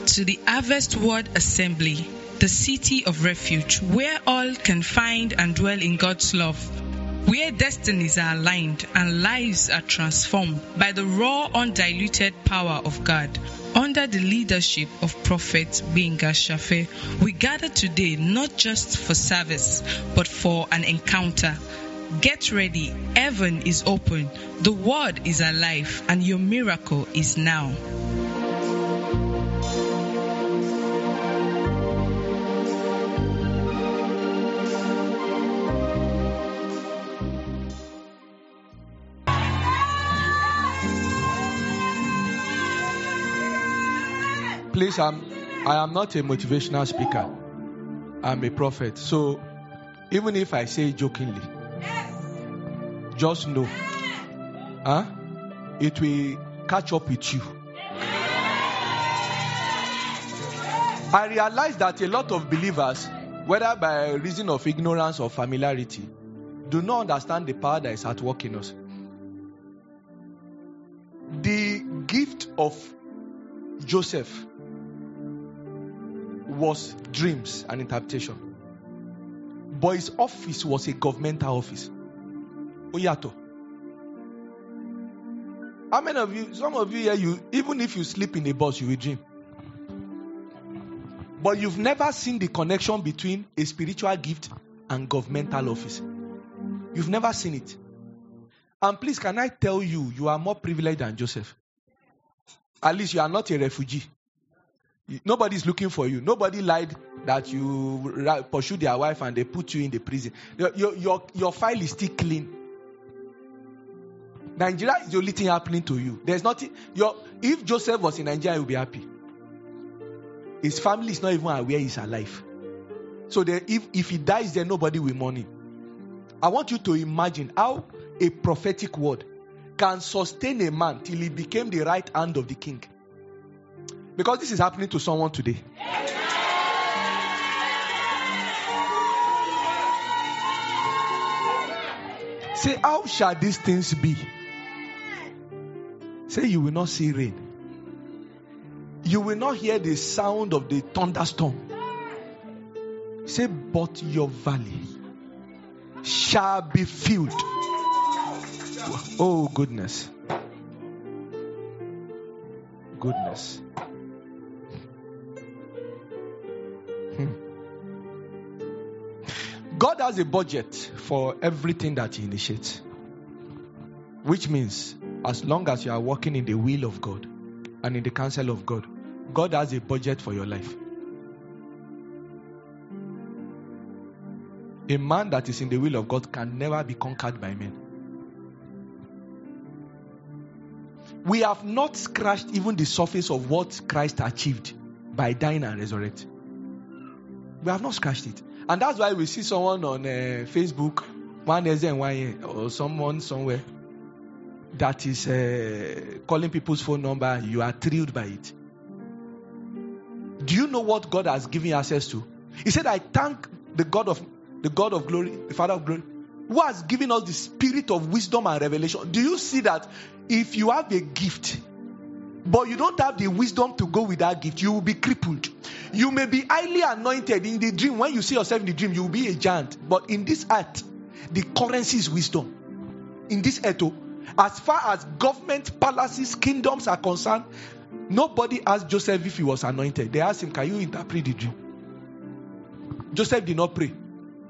to the Harvest Word Assembly, the city of refuge, where all can find and dwell in God's love, where destinies are aligned and lives are transformed by the raw, undiluted power of God. Under the leadership of Prophet Gbenga Shafe, we gather today not just for service, but for an encounter. Get ready, heaven is open, the word is alive, and your miracle is now. Please, I am not a motivational speaker. I'm a prophet. So, even if I say jokingly, just know, it will catch up with you. I realize that a lot of believers, whether by reason of ignorance or familiarity, do not understand the power that is at work in us. The gift of Joseph was dreams and interpretation, but his office was a governmental office. Oyato. How many of you, some of you here, even if you sleep in a bus, you will dream. But you've never seen the connection between a spiritual gift and governmental office. You've never seen it. And please, can I tell you, you are more privileged than Joseph. At least you are not a refugee. Nobody is looking for you. Nobody lied that you pursued their wife and they put you in the prison. Your file is still clean. Nigeria is the only thing happening to you. There's nothing. If Joseph was in Nigeria, he would be happy. His family is not even aware he's alive. So if he dies there, nobody will mourn him. I want you to imagine how a prophetic word can sustain a man till he became the right hand of the king. Because this is happening to someone today. Say, how shall these things be? Say, you will not see rain. You will not hear the sound of the thunderstorm. Say, but your valley shall be filled. Oh, goodness. Goodness. God has a budget for everything that He initiates. Which means, as long as you are walking in the will of God and in the counsel of God, God has a budget for your life. A man that is in the will of God can never be conquered by men. We have not scratched even the surface of what Christ achieved by dying and resurrecting. We have not scratched it. And that's why we see someone on Facebook, or someone somewhere, that is calling people's phone number. You are thrilled by it. Do you know what God has given you access to? He said, I thank the God of glory, the Father of glory, who has given us the spirit of wisdom and revelation. Do you see that if you have a gift, but you don't have the wisdom to go with that gift, you will be crippled. You may be highly anointed in the dream. When you see yourself in the dream, you will be a giant. But in this earth, the currency is wisdom. In this earth, as far as government, palaces, kingdoms are concerned, nobody asked Joseph if he was anointed. They asked him, can you interpret the dream? Joseph did not pray.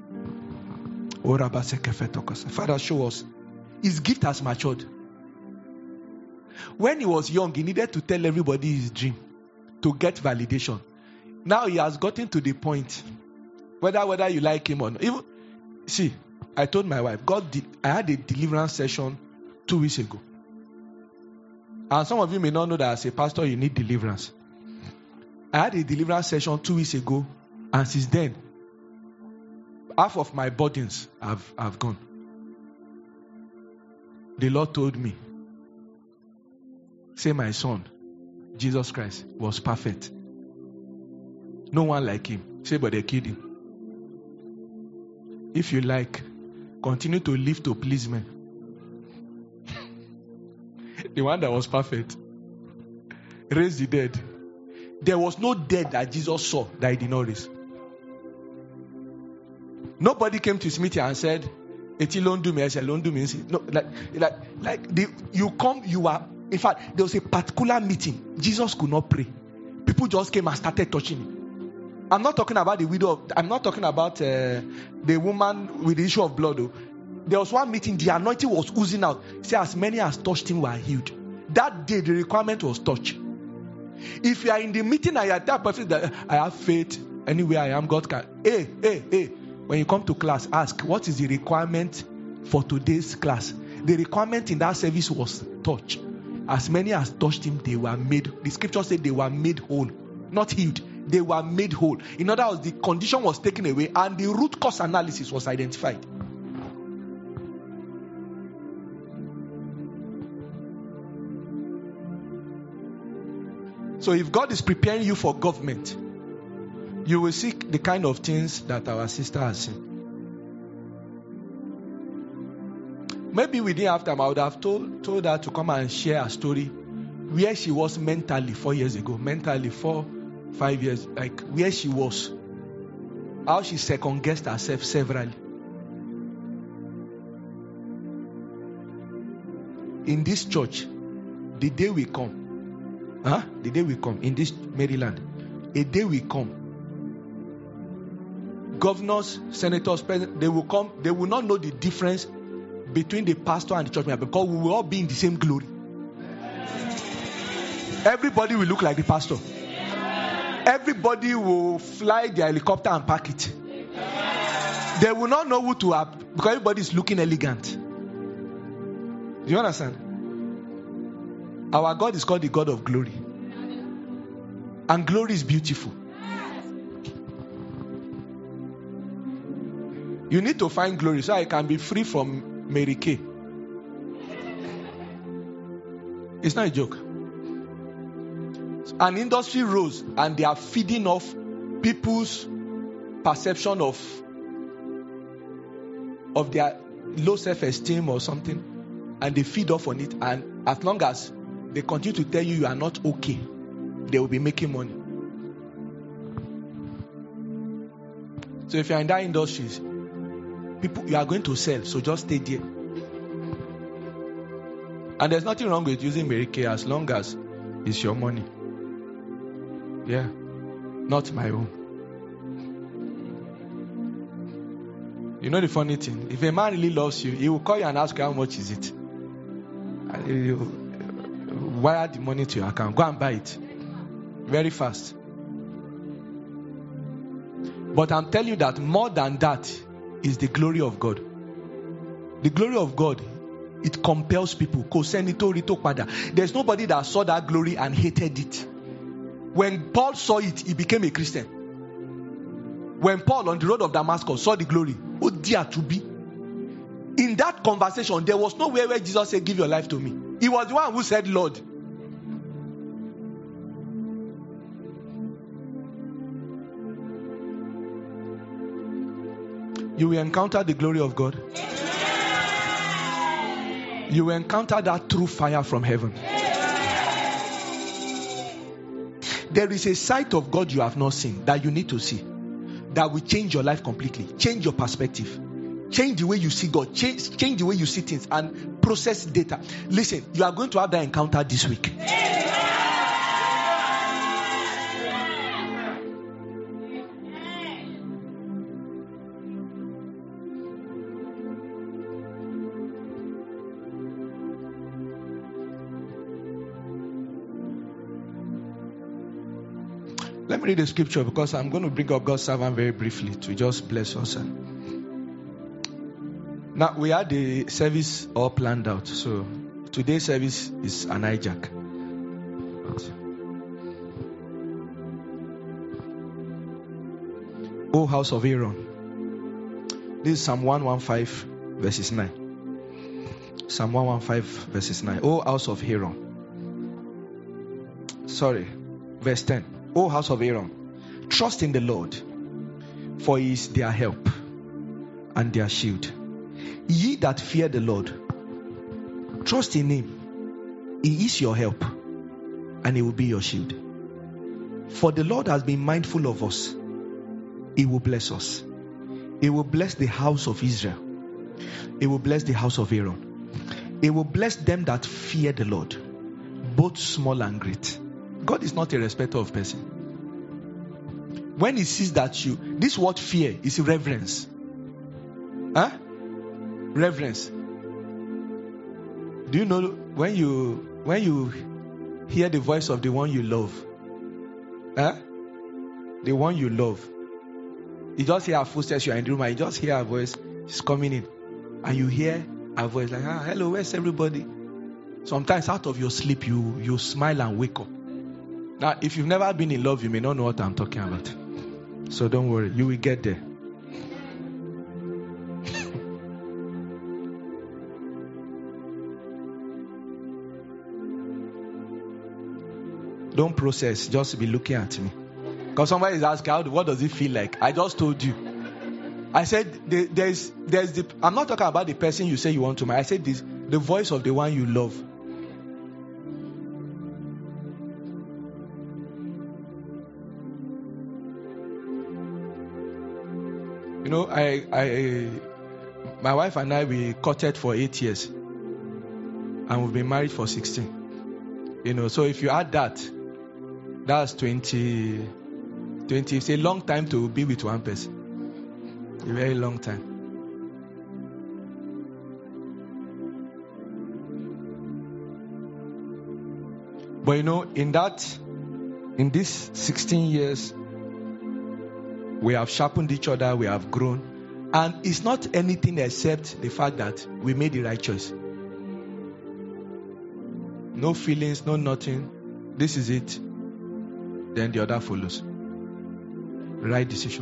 Father, show us. His gift has matured. When he was young, he needed to tell everybody his dream to get validation. Now he has gotten to the point, whether you like him or not. See, I told my wife, I had a deliverance session 2 weeks ago. And some of you may not know that as a pastor, you need deliverance. I had a deliverance session 2 weeks ago, and since then, half of my burdens have gone. The Lord told me, say, my son, Jesus Christ, was perfect. No one like him. Say, but they killed him. If you like, continue to live to please men. The one that was perfect. Raise the dead. There was no dead that Jesus saw that he did not raise. Nobody came to his meeting and said, "Eti londu me, ese londu me." No, you come, you are. In fact, there was a particular meeting. Jesus could not pray. People just came and started touching him. I'm not talking about the widow. I'm not talking about the woman with the issue of blood. Though. There was one meeting. The anointing was oozing out. Say, as many as touched him were healed. That day, the requirement was touch. If you are in the meeting and you are that person that I have faith anywhere I am, God can. Hey. When you come to class, ask, what is the requirement for today's class? The requirement in that service was touch. As many as touched him, they were made. The scripture said they were made whole, not healed. They were made whole. In other words, the condition was taken away and the root cause analysis was identified. So if God is preparing you for government, you will see the kind of things that our sister has seen. Maybe we didn't have time. I would have told her to come and share a story where she was mentally 4 years ago. Mentally 4-5 years. Like where she was. How she second-guessed herself severally. In this church, the day we come, in this Maryland, a day we come, governors, senators, presidents, they will come. They will not know the difference between the pastor and the church member because we will all be in the same glory. Everybody will look like the pastor. Everybody will fly their helicopter and park it. They will not know who to have because everybody is looking elegant. Do you understand? Our God is called the God of glory. And glory is beautiful. You need to find glory so I can be free from Mary Kay. It's not a joke. An industry rose and they are feeding off people's perception of their low self-esteem or something, and they feed off on it, and as long as they continue to tell you are not okay, they will be making money. So if you are in that industry, people, you are going to sell, so just stay there. And there's nothing wrong with using Mary Kay as long as it's your money. Yeah, not my own. You know the funny thing? If a man really loves you, he will call you and ask you how much is it. And he will wire the money to your account. Go and buy it. Very fast. But I'm telling you that more than that is the glory of God. The glory of God, it compels people. There's nobody that saw that glory and hated it. When Paul saw it, he became a Christian. When Paul on the road of Damascus saw the glory, oh dear to be. In that conversation, there was nowhere where Jesus said, give your life to me. He was the one who said, Lord. You will encounter the glory of God. You will encounter that true fire from heaven. There is a side of God you have not seen that you need to see. That will change your life completely. Change your perspective. Change the way you see God. Change the way you see things and process data. Listen, you are going to have that encounter this week. Let me read the scripture because I'm going to bring up God's servant very briefly to just bless us. Now, we had the service all planned out. So, today's service is an hijack. O house of Aaron. This is Psalm 115 verses 9. Psalm 115 verses 9. O house of Aaron. Verse 10. O house of Aaron, trust in the Lord, for he is their help and their shield. Ye that fear the Lord, trust in him. He is your help and he will be your shield. For the Lord has been mindful of us. He will bless us. He will bless the house of Israel. He will bless the house of Aaron. He will bless them that fear the Lord, both small and great. God is not a respecter of person. When he sees that this word fear is reverence. Huh? Reverence. Do you know when you hear the voice of the one you love? Huh? The one you love. You just hear her footsteps, you are in the room, and you just hear her voice, she's coming in. And you hear her voice like, hello, where's everybody? Sometimes out of your sleep, you smile and wake up. Now, if you've never been in love, you may not know what I'm talking about. So don't worry, you will get there. Don't process, just be looking at me. Because somebody is asking, what does it feel like? I just told you. I said, I'm not talking about the person you say you want to marry. I said the voice of the one you love. You know, my wife and I, we courted for 8 years. And we've been married for 16. You know, so if you add that, that's 20. It's a long time to be with one person. A very long time. But you know, in these 16 years, we have sharpened each other, we have grown. And it's not anything except the fact that we made the right choice. No feelings, no nothing. This is it. Then the other follows. Right decision.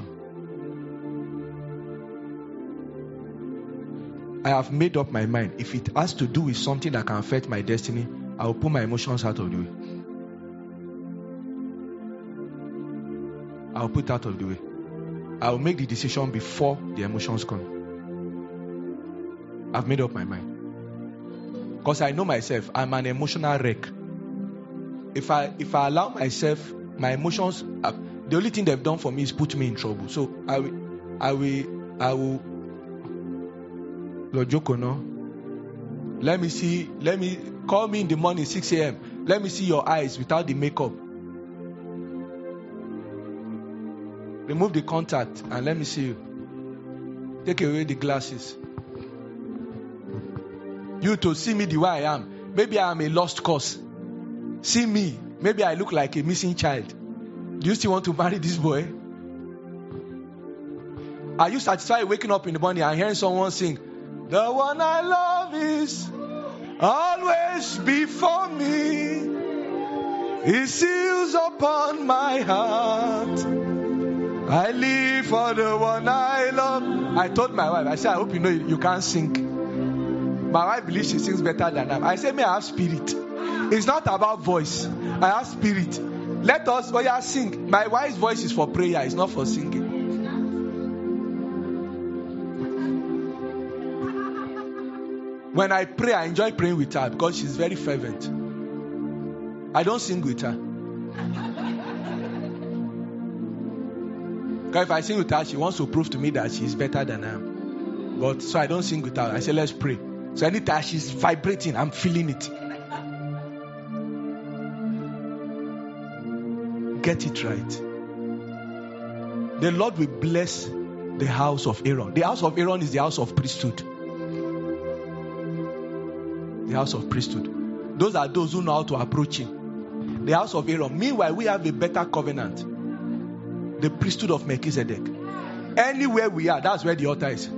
I have made up my mind. If it has to do with something that can affect my destiny, I will put my emotions out of the way. I will put it out of the way. I will make the decision before the emotions come. I've made up my mind. Because I know myself, I'm an emotional wreck. If I allow myself, my emotions, the only thing they've done for me is put me in trouble. So I will Lord Joko, no? Let me call me in the morning, 6 a.m. Let me see your eyes without the makeup. Remove the contact and let me see you. Take away the glasses. You to see me the way I am. Maybe I am a lost cause. See me. Maybe I look like a missing child. Do you still want to marry this boy? Are you satisfied waking up in the morning and hearing someone sing, "The one I love is always before me. He seals upon my heart. I live for the one I love." I told my wife, I said, I hope you know you can't sing. My wife believes she sings better than I. I said, may I have spirit. It's not about voice. I have spirit. Let us sing. My wife's voice is for prayer. It's not for singing. When I pray, I enjoy praying with her because she's very fervent. I don't sing with her. Because if I sing with her, she wants to prove to me that she's better than I am. But so I don't sing with her. I say, let's pray. So anytime she's vibrating, I'm feeling it. Get it right. The Lord will bless the house of Aaron. The house of Aaron is the house of priesthood. The house of priesthood. Those are those who know how to approach him. The house of Aaron. Meanwhile, we have a better covenant. The priesthood of Melchizedek. Anywhere we are, that's where the altar is.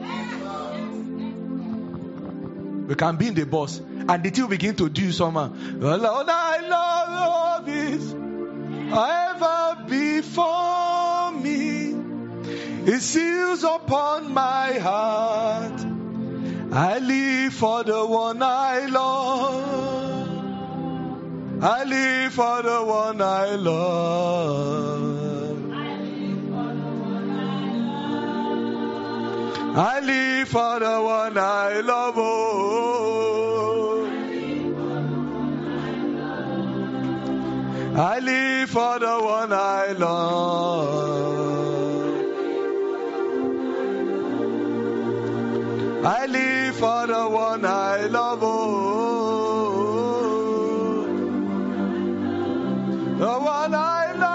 We can be in the bus and the thing will begin to do somehow. The Lord I love is ever before me. It seals upon my heart. I live for the one I love. I live for the one I love. I live for the one I love. Oh. I live for the one I love. I live for the one I love. Oh, the one I love.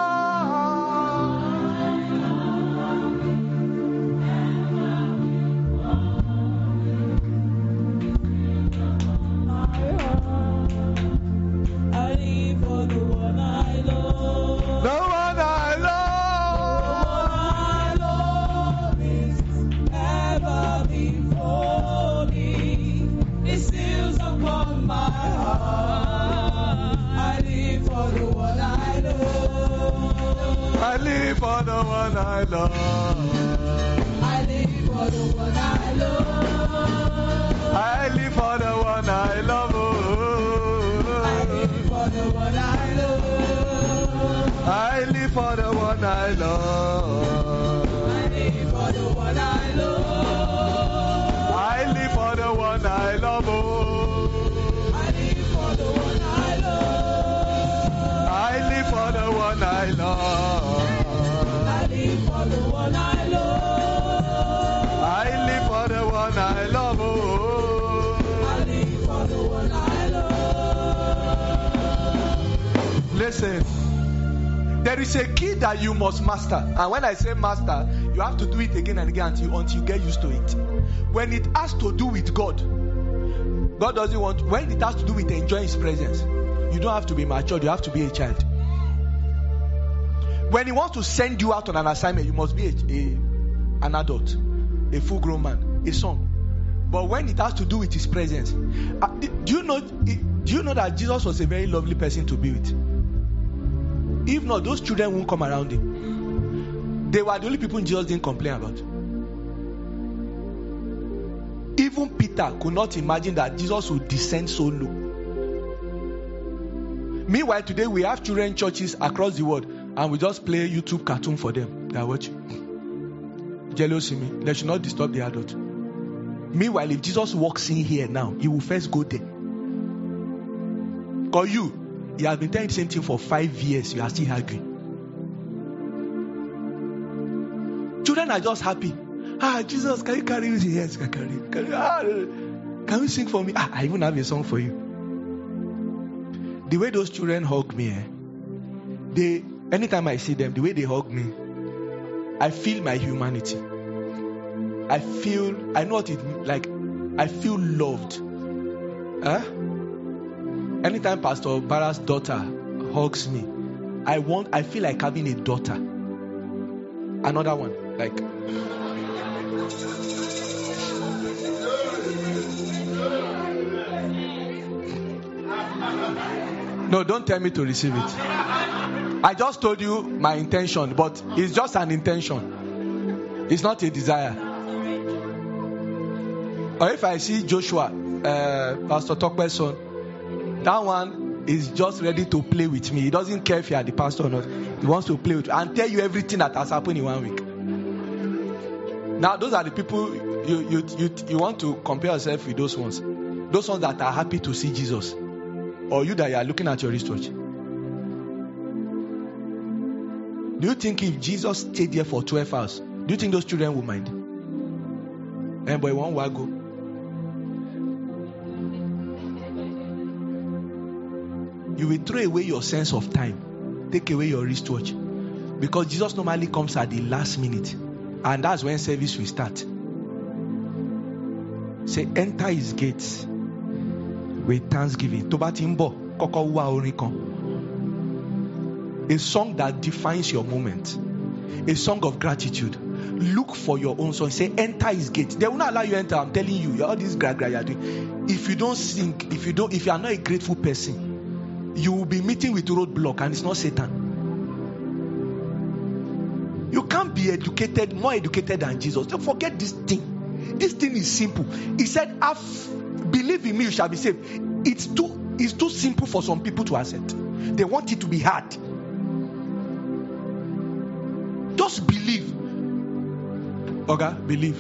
I live for the one I love. The one I love. The one I love is ever before me. It seals upon my heart. I live for the one I love. I live for the one I love. I live for the one I love. I live for the one I love. I live for the one I love. I live for the one I love. I live for the one I love. I live for the one I love. I live for the one I love. I live for the one I love. I live for the one I love. I live for the one I love. I live for the one I love. Listen, there is a key that you must master. And when I say master, you have to do it again and again until you get used to it. When it has to do with God, God doesn't want, when it has to do with enjoying His presence, you don't have to be mature, you have to be a child. When He wants to send you out on an assignment, you must be an adult, a full grown man, a son. But when it has to do with His presence, do you know that Jesus was a very lovely person to be with? If not, those children won't come around Him. They were the only people Jesus didn't complain about. Even Peter could not imagine that Jesus would descend so low. Meanwhile, today we have children churches across the world, and we just play YouTube cartoon for them. They are watching. Jealousy me. They should not disturb the adult. Meanwhile, if Jesus walks in here now, He will first go there. Because He has been telling the same thing for 5 years. You are still arguing. Children are just happy. Jesus, can you carry me? Yes, can carry. Can you sing for me? I even have a song for you. The way those children hug me, anytime I see them, the way they hug me, I feel my humanity. I know what it like. I feel loved. Anytime Pastor Barra's daughter hugs me, I feel like having a daughter. Another one, like. No, don't tell me to receive it. I just told you my intention, but it's just an intention. It's not a desire. Or if I see Joshua, Pastor Tokwe's son, that one is just ready to play with me. He doesn't care if you are the pastor or not. He wants to play with you and tell you everything that has happened in 1 week. Now, those are the people you want to compare yourself with. Those ones that are happy to see Jesus, or you that you are looking at your wristwatch. Do you think if Jesus stayed there for 12 hours, do you think those children would mind? And boy, one will go. You will throw away your sense of time, take away your wristwatch, because Jesus normally comes at the last minute, and that's when service will start. Say, enter His gates with thanksgiving. A song that defines your moment, a song of gratitude. Look for your own song. Say, enter His gates. They will not allow you enter. I'm telling you, all this gra you are doing. If you don't sing, if you are not a grateful person, you will be meeting with roadblock, and it's not Satan. You can't be more educated than Jesus. Don't forget this thing. This thing is simple. He said, believe in me, you shall be saved. It's too simple for some people to accept. They want it to be hard. Just believe. Okay, believe.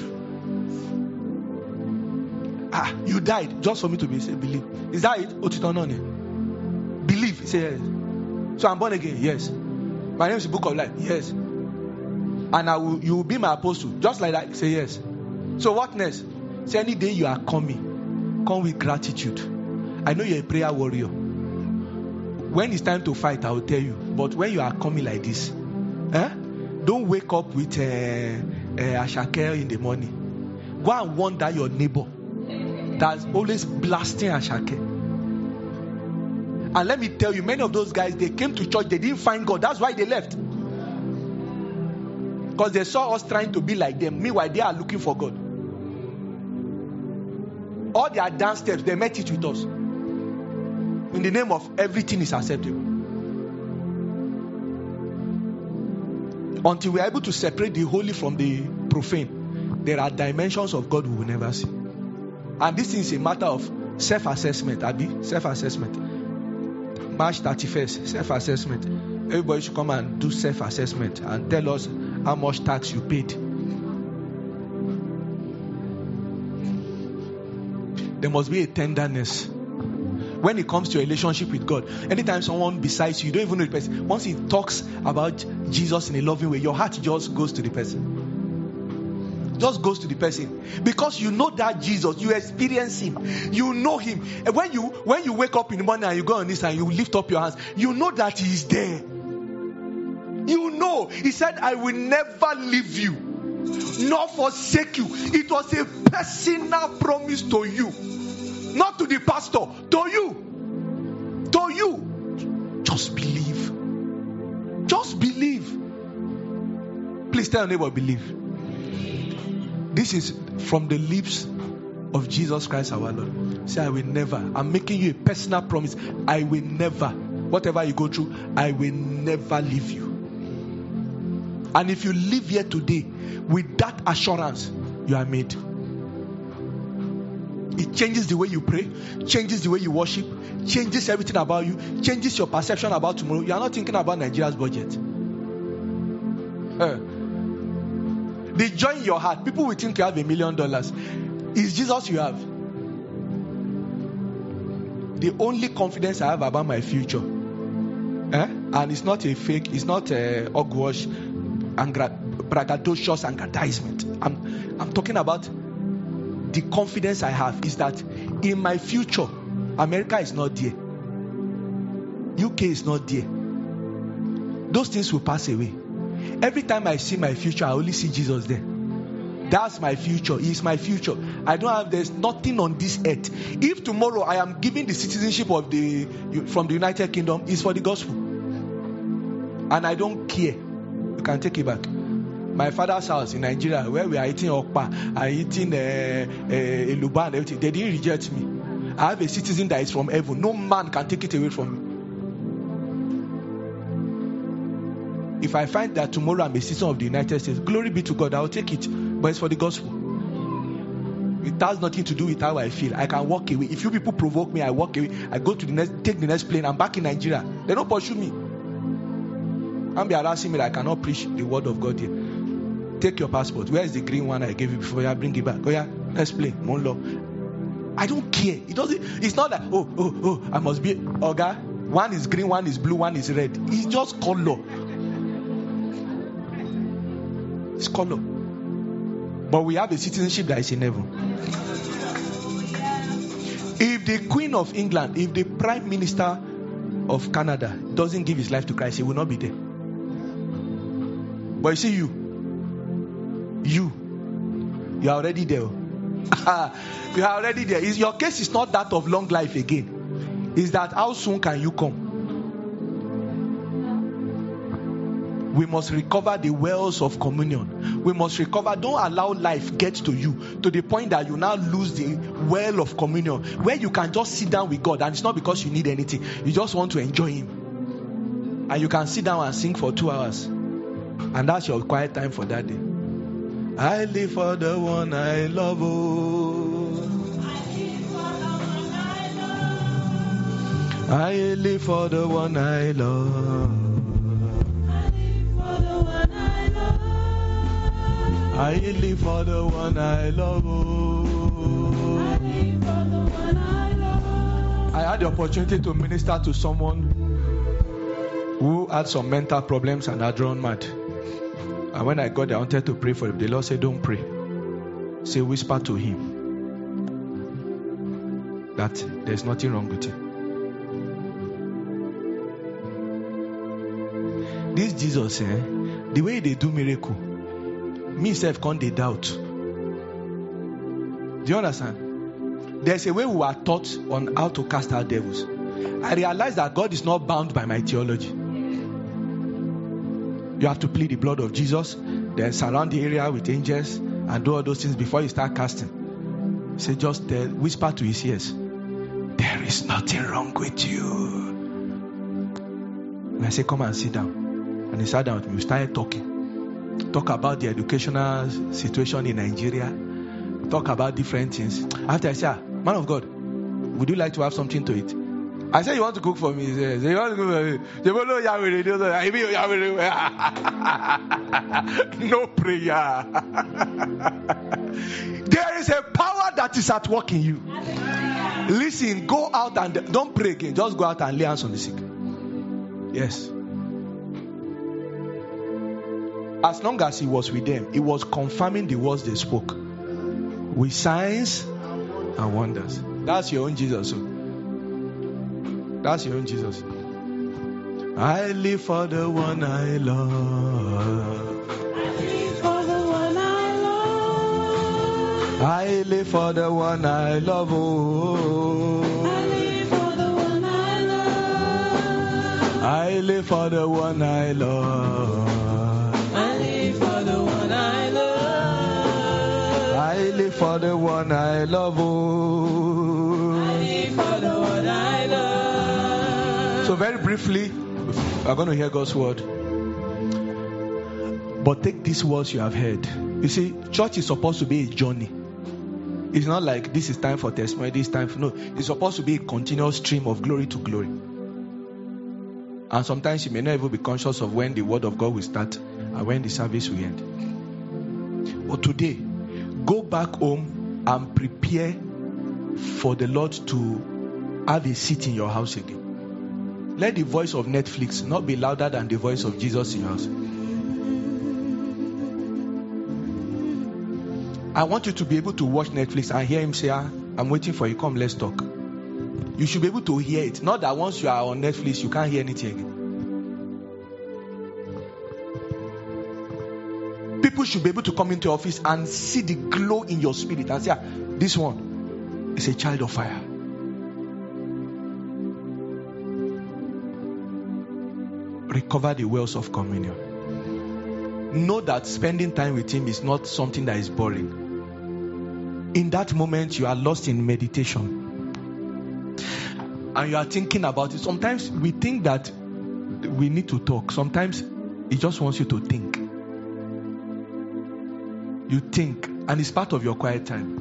You died just for me to be saved. Believe. Is that it? Believe. Say yes. So I'm born again. Yes. My name is the Book of Life. Yes. And you will be my apostle. Just like that. Say yes. So what next? Say any day you are coming, come with gratitude. I know you're a prayer warrior. When it's time to fight, I will tell you. But when you are coming like this, don't wake up with Ashake in the morning. Go and wonder your neighbor that's always blasting Ashake. And let me tell you, many of those guys, they came to church, they didn't find God. That's why they left. Because they saw us trying to be like them. Meanwhile, they are looking for God. All their dance steps, they met it with us. In the name of everything is acceptable. Until we are able to separate the holy from the profane, there are dimensions of God we will never see. And this is a matter of self-assessment. Self-assessment. March 31st, self-assessment. Everybody should come and do self-assessment and tell us how much tax you paid. There must be a tenderness when it comes to a relationship with God. Anytime someone besides you, you don't even know the person. Once he talks about Jesus in a loving way, your heart just goes to the person. Just goes to the person. Because you know that Jesus, you experience him. You know him. And when you wake up in the morning and you go on this and you lift up your hands, you know that he is there. You know. He said, I will never leave you, nor forsake you. It was a personal promise to you. Not to the pastor, to you. To you. Just believe. Just believe. Please tell your neighbor, believe. This is from the lips of Jesus Christ our Lord. Say, I will never. I'm making you a personal promise. I will never. Whatever you go through, I will never leave you. And if you live here today with that assurance, you are made. It changes the way you pray, changes the way you worship, changes everything about you, changes your perception about tomorrow. You are not thinking about Nigeria's budget. The joy in your heart, people will think you have $1 million. It's Jesus you have. The only confidence I have about my future, and it's not a fake, it's not a hogwash and braggadocious aggrandizement. I'm talking about the confidence I have is that in my future, America is not there. UK is not there. Those things will pass away. Every time I see my future, I only see Jesus there. That's my future. He is my future. There's nothing on this earth. If tomorrow I am given the citizenship from the United Kingdom, it's for the gospel. And I don't care. You can take it back. My father's house in Nigeria, where we are eating okpa and eating eluba and everything, they didn't reject me. I have a citizen that is from heaven. No man can take it away from me. If I find that tomorrow I'm a citizen of the United States, glory be to God, I will take it. But it's for the gospel. It has nothing to do with how I feel. I can walk away. If you people provoke me, I walk away. I go to take the next plane. I'm back in Nigeria. They don't pursue me. And be harassing me that I cannot preach the word of God here. Take your passport. Where is the green one I gave you before? Yeah, bring it back. Oh yeah, let's play. Monlo. I don't care. It's not like I must be Oga. One is green, one is blue, one is red. It's just color. It's color. But we have a citizenship that is in heaven. If the Queen of England, if the Prime Minister of Canada doesn't give his life to Christ, he will not be there. But you see, you are already there. You are already there. Your case is not that of long life again. It's that how soon can you come? We must recover the wells of communion. We must recover. Don't allow life get to you to the point that you now lose the well of communion, where you can just sit down with God, and it's not because you need anything. You just want to enjoy Him, and you can sit down and sing for 2 hours, and that's your quiet time for that day. I live for the one I love. I live for the one I love. I live for the one I love. I had the opportunity to minister to someone who had some mental problems and had run mad. And when I got there, I wanted to pray for him. The Lord said, don't pray. Say, whisper to him that there's nothing wrong with him. This Jesus, the way they do miracle, me self can't they doubt. Do you understand? There's a way we were taught on how to cast out devils. I realized that God is not bound by my theology. You have to plead the blood of Jesus, then surround the area with angels and do all those things before you start casting. Say, just whisper to his ears, there is nothing wrong with you. And I say, come and sit down. And he sat down with me. We started talking. Talk about the educational situation in Nigeria. Talk about different things. After I said, man of God, would you like to have something to eat? I said, you want to cook for me? He said, you want to cook for me? No prayer. There is a power that is at work in you. Listen, go out and don't pray again. Just go out and lay hands on the sick. Yes. As long as he was with them, he was confirming the words they spoke with signs and wonders. That's your own Jesus. That's your own Jesus. I live for the one I love. I live for the one I love. I live for the one I love. Oh. I live for the one I love. I live for the one I love. I live for the one I love. I live for the one I love. Oh. I live for the one I love. So very briefly, we're going to hear God's word. But take these words you have heard. You see, church is supposed to be a journey. It's not like this is time for testimony, this time for no. It's supposed to be a continuous stream of glory to glory. And sometimes you may not even be conscious of when the word of God will start and when the service will end. But today, go back home and prepare for the Lord to have a seat in your house again. Let the voice of Netflix not be louder than the voice of Jesus in your house. I want you to be able to watch Netflix and hear him say, I'm waiting for you, come, let's talk. You should be able to hear it. Not that once you are on Netflix, you can't hear anything again. People should be able to come into your office and see the glow in your spirit and say, this one is a child of fire. Recover the wells of communion. Know that spending time with him is not something that is boring. In that moment, you are lost in meditation. And you are thinking about it. Sometimes we think that we need to talk. Sometimes he just wants you to think. You think, and it's part of your quiet time.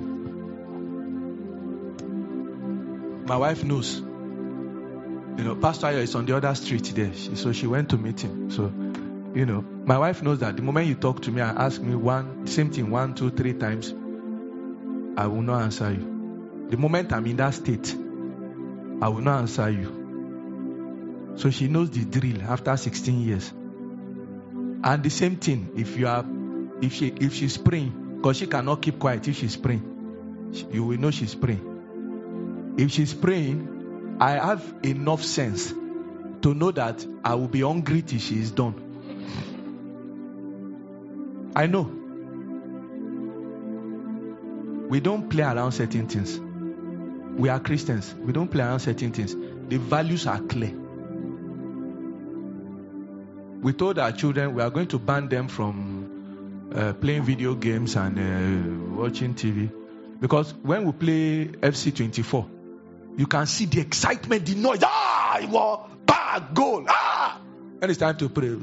My wife knows. Pastor Ayo is on the other street there. So she went to meet him. So, my wife knows that the moment you talk to me and ask me same thing 1, 2, 3 times, I will not answer you. The moment I'm in that state, I will not answer you. So she knows the drill after 16 years. And the same thing, if she's praying, because she cannot keep quiet if she's praying, you will know she's praying. If she's praying, I have enough sense to know that I will be hungry till she is done. I know. We don't play around certain things. We are Christians. We don't play around certain things. The values are clear. We told our children we are going to ban them from playing video games and watching TV. Because when we play FC24, you can see the excitement, the noise. Goal. And it's time to pray.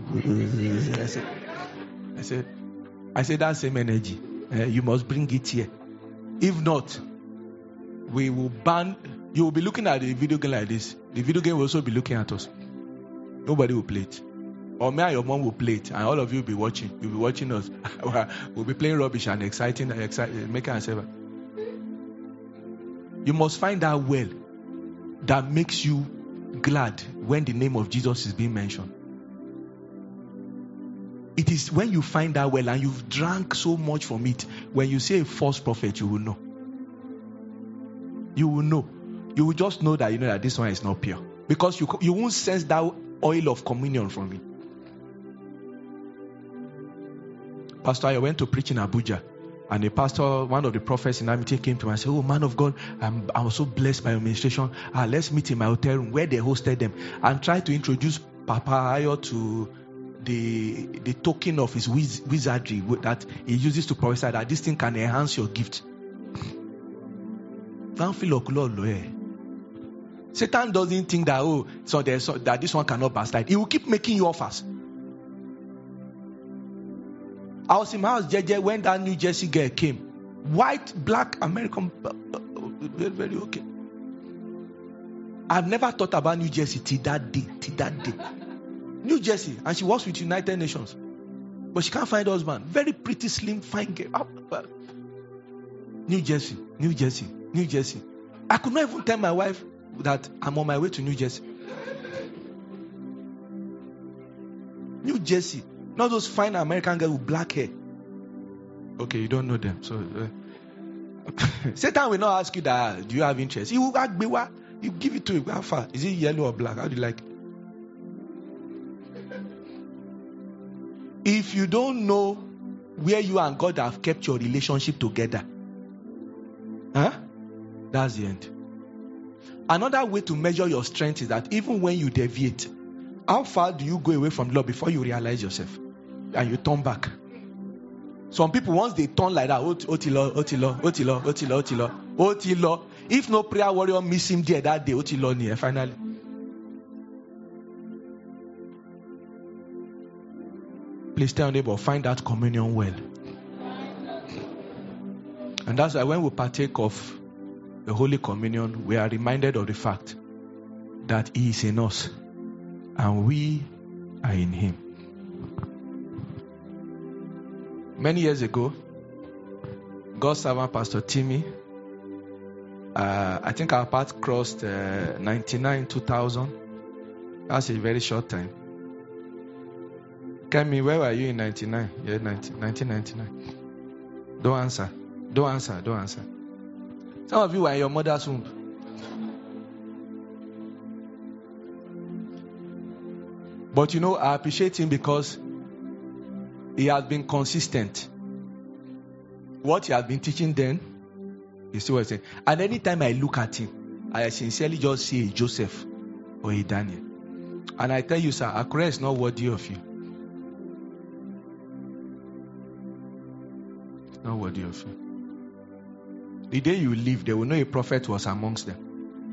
I said that same energy. You must bring it here. If not, we will ban. You will be looking at the video game like this. The video game will also be looking at us. Nobody will play it. Or me and your mom will play it, and all of you will be watching. You'll be watching us. We'll be playing rubbish and exciting, making ourselves. You must find that well that makes you glad when the name of Jesus is being mentioned. It is when you find that well and you've drank so much from it, when you say a false prophet, you will know. You will know. You will just know that that this one is not pure. Because you won't sense that oil of communion from it. Pastor, I went to preach in Abuja. And the pastor, one of the prophets in Amity, came to me and said, "Oh, man of God, I was so blessed by your ministration. Let's meet in my hotel room," where they hosted them, and tried to introduce Papa Ayo to the token of his wizardry that he uses to prophesy that this thing can enhance your gift. Don't feel like Satan doesn't think that that this one cannot backslide. He will keep making you offers. I was in my house, JJ, when that New Jersey girl came. White, black, American, very, very okay. I've never thought about New Jersey till that day. New Jersey, and she works with United Nations. But she can't find a husband. Very pretty, slim, fine girl. New Jersey. I could not even tell my wife that I'm on my way to New Jersey. New Jersey. Not those fine American girls with black hair. Okay, you don't know them. So Satan will not ask you that, do you have interest? He will ask me what? You give it to him. How far? Is it yellow or black? How do you like it? If you don't know where you and God have kept your relationship together, that's the end. Another way to measure your strength is that even when you deviate, how far do you go away from the Lord before you realize yourself and you turn back? Some people, once they turn like that, Otilo. If no prayer warrior miss him there that day, Otilo near finally. Please tell your neighbor, find that communion well. And that's why when we partake of the Holy Communion, we are reminded of the fact that He is in us and we are in Him. Many years ago, God's servant Pastor Timmy, I think our path crossed 99, 2000. That's a very short time. Kemi, where were you in 99? Yeah, 1999. Don't answer. Some of you were in your mother's womb. But I appreciate him because he has been consistent. What he has been teaching then, is still what he's saying. And anytime I look at him, I sincerely just see a Joseph or a Daniel. And I tell you, sir, Akure is not worthy of you. It's not worthy of you. The day you leave, they will know a prophet was amongst them.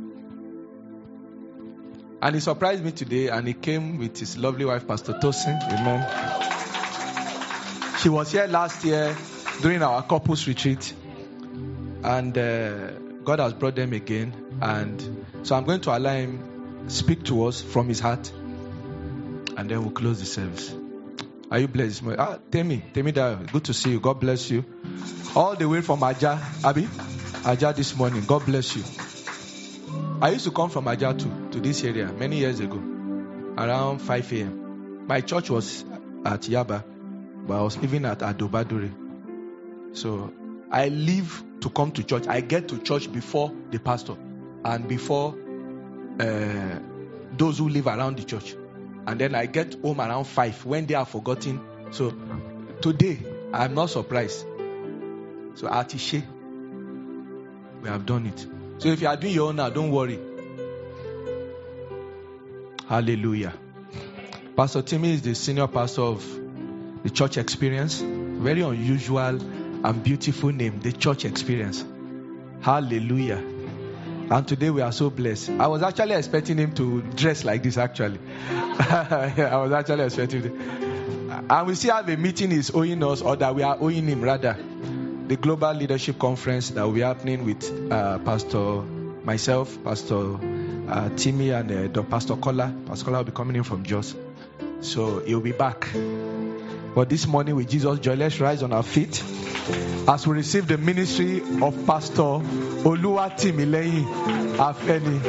And he surprised me today, and he came with his lovely wife, Pastor Tosin. Amen. She was here last year during our couples retreat, and God has brought them again. And so I'm going to allow him speak to us from his heart, and then we'll close the service. Are you blessed? Temi, good to see you. God bless you. All the way from Aja, Aja this morning. God bless you. I used to come from Aja to this area many years ago, around 5 a.m. My church was at Yaba, but I was living at Adobadure. So I leave to come to church. I get to church before the pastor and before those who live around the church. And then I get home around 5 when they are forgotten. So today, I'm not surprised. So Atishe, we have done it. So if you are doing your own now, don't worry. Hallelujah. Pastor Timmy is the senior pastor of the Church Experience. Very unusual and beautiful name, the Church Experience. Hallelujah. And today we are so blessed. I was actually expecting him to dress like this, actually. I was actually expecting it. And we still have a meeting he's owing us, or that we are owing him, rather. The Global Leadership Conference that will be happening with Pastor, myself, Pastor Timmy, and Pastor Kola. Pastor Kola will be coming in from Jos. So he'll be back. But this morning with Jesus Joy, let's rise on our feet as we receive the ministry of Pastor Oluwatimileyin Afeni.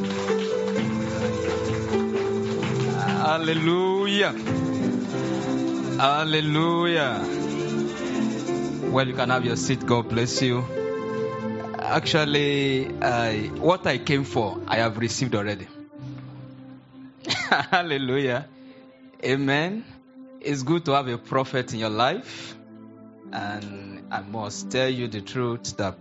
Hallelujah. Hallelujah. Well, you can have your seat. God bless you. Actually, what I came for, I have received already. Hallelujah. Amen. It's good to have a prophet in your life. And I must tell you the truth that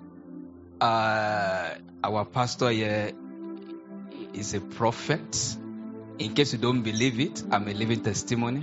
our pastor here is a prophet. In case you don't believe it, I'm a living testimony.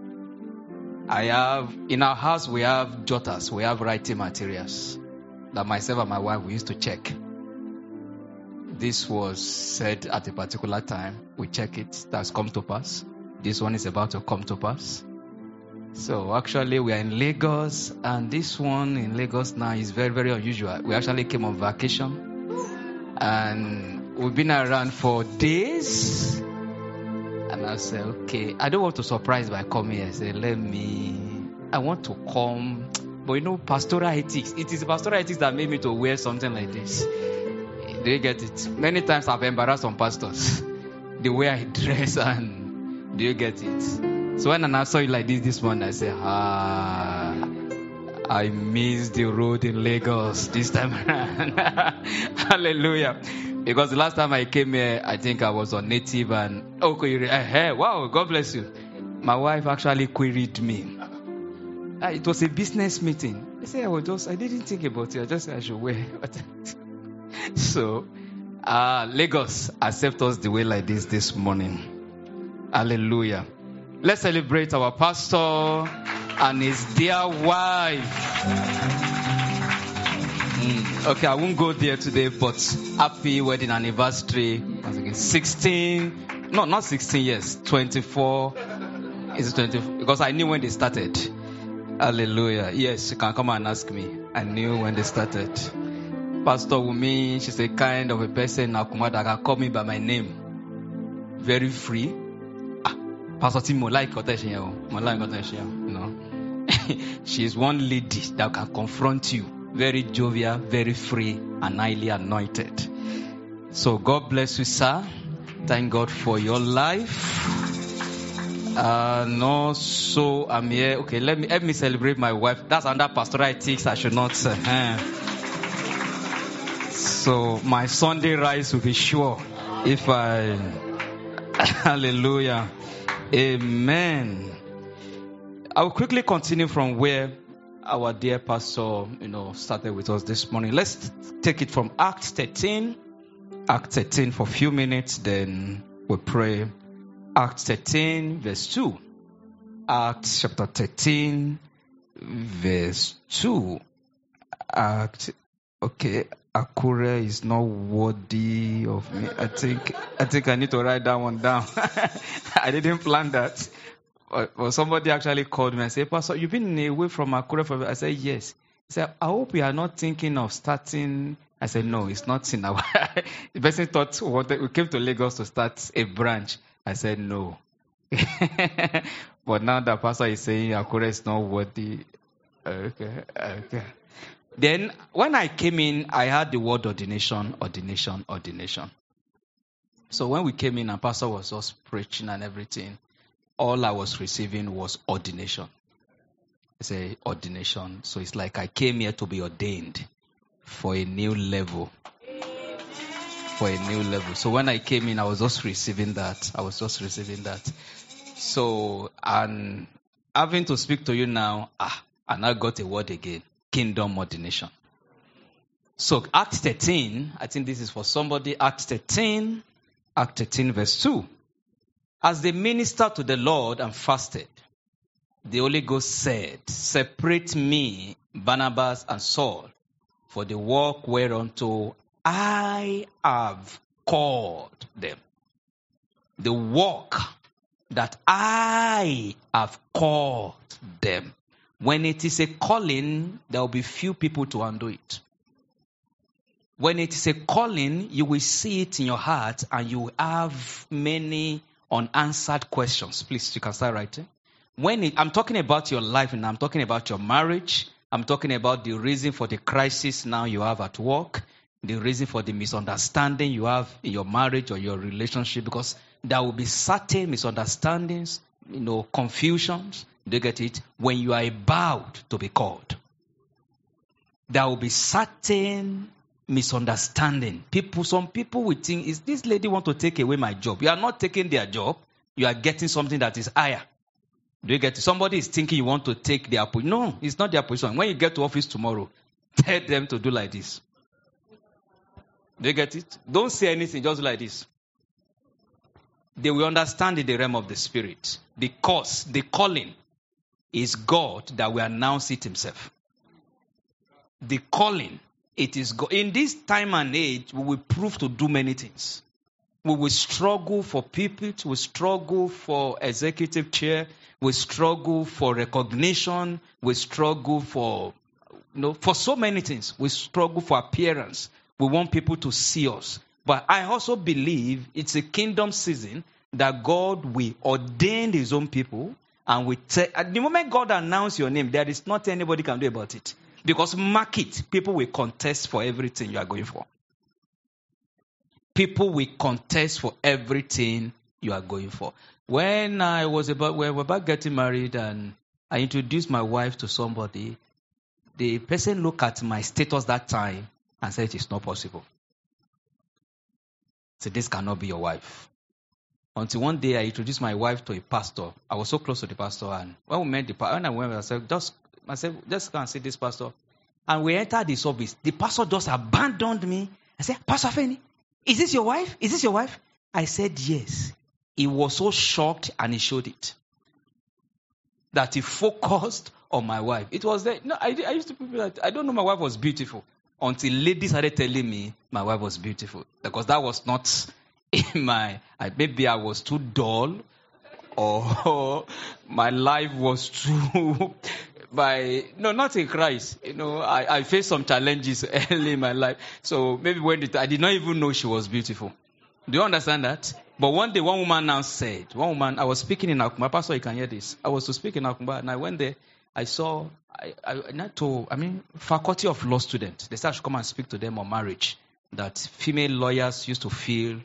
In our house, we have jotters, we have writing materials that myself and my wife, we used to check. This was said at a particular time. We check it. That's come to pass. This one is about to come to pass. So actually, we are in Lagos, and this one in Lagos now is very, very unusual. We actually came on vacation, and we've been around for days. And I said, okay, I don't want to surprise by coming here. I said, I want to come. But you know, pastoral ethics. It is pastoral ethics that made me to wear something like this. Do you get it? Many times I've embarrassed some pastors. The way I dress, and do you get it? So when I saw you like this morning, I said, I missed the road in Lagos this time around. Hallelujah. Because the last time I came here, I think I was on native and, wow, God bless you. My wife actually queried me. It was a business meeting. I said, I didn't think about it. I just said I should wear. So, Lagos, accept us the way like this morning. Hallelujah. Let's celebrate our pastor and his dear wife. Okay, I won't go there today, but happy wedding anniversary. Once again, 24. Is it 24? Because I knew when they started. Hallelujah. Yes, you can come and ask me. I knew when they started. Pastor Wumi, she's a kind of a person that can call me by my name. Very free. Pastor Timo, no. She's one lady that can confront you. Very jovial, very free, and highly anointed. So God bless you, sir. Thank God for your life. No, so I'm here. Okay, let me celebrate my wife. That's under pastoral ethics. I should not say. So my Sunday rise will be sure if I. Hallelujah. Amen. I will quickly continue from where our dear pastor, started with us this morning. Let's take it from Acts 13. Acts 13 for a few minutes, then we'll pray. Acts 13, verse 2. Acts chapter 13, verse 2. Akure is not worthy of me. I think I need to write that one down. I didn't plan that. Well, somebody actually called me and said, Pastor, you've been away from Akure. I said, yes. He said, I hope you are not thinking of starting. I said, no, it's not in our. The person thought we came to Lagos to start a branch. I said, no. But now the pastor is saying Akure is not worthy. Okay. Then when I came in, I heard the word ordination. So when we came in and pastor was just preaching and everything, all I was receiving was ordination. I say ordination. So it's like I came here to be ordained for a new level. So when I came in, I was just receiving that. So, and having to speak to you now, and I got a word again. Kingdom ordination. So Acts 13, I think this is for somebody. Acts 13 verse 2. As they ministered to the Lord and fasted, the Holy Ghost said, separate me, Barnabas and Saul, for the work whereunto I have called them. The work that I have called them. When it is a calling, there will be few people to undo it. When it is a calling, you will see it in your heart and you will have many unanswered questions. Please, you can start writing. I'm talking about your life and I'm talking about your marriage. I'm talking about the reason for the crisis now you have at work, the reason for the misunderstanding you have in your marriage or your relationship, because there will be certain misunderstandings, confusions Do you get it? When you are about to be called, there will be certain misunderstanding. Some people will think, is this lady want to take away my job? You are not taking their job. You are getting something that is higher. Do you get it? Somebody is thinking you want to take their position. No, it's not their position. When you get to office tomorrow, tell them to do like this. Do you get it? Don't say anything, just like this. They will understand in the realm of the spirit. Because the calling is God that will announce it himself. The calling, it is God. In this time and age, we will prove to do many things. We will struggle for people, we will struggle for executive chair, we struggle for recognition, we struggle for so many things. We struggle for appearance. We want people to see us. But I also believe it's a kingdom season that God will ordain his own people, and at the moment God announces your name, there is nothing anybody can do about it. Because mark it, people will contest for everything you are going for. People will contest for everything you are going for. When we were about getting married and I introduced my wife to somebody, the person looked at my status that time and said, it's not possible. So this cannot be your wife. Until one day I introduced my wife to a pastor. I was so close to the pastor, and when we met the pastor, when I went, I said, just go and see this pastor. And we entered the service. The pastor just abandoned me. I said, Pastor Feni, is this your wife? Is this your wife? I said, yes. He was so shocked and he showed it. That he focused on my wife. It was there. No, I used to people that I don't know my wife was beautiful until ladies started telling me my wife was beautiful. Because that was not in maybe I was too dull, or my life was too not in Christ. I faced some challenges early in my life. So maybe I did not even know she was beautiful. Do you understand that? But one day, one woman now said, I was speaking in Akumba, Pastor, you can hear this. I was to speak in Akumba, and I went there, I saw, faculty of law students. They said I should come and speak to them on marriage. That female lawyers used to feel,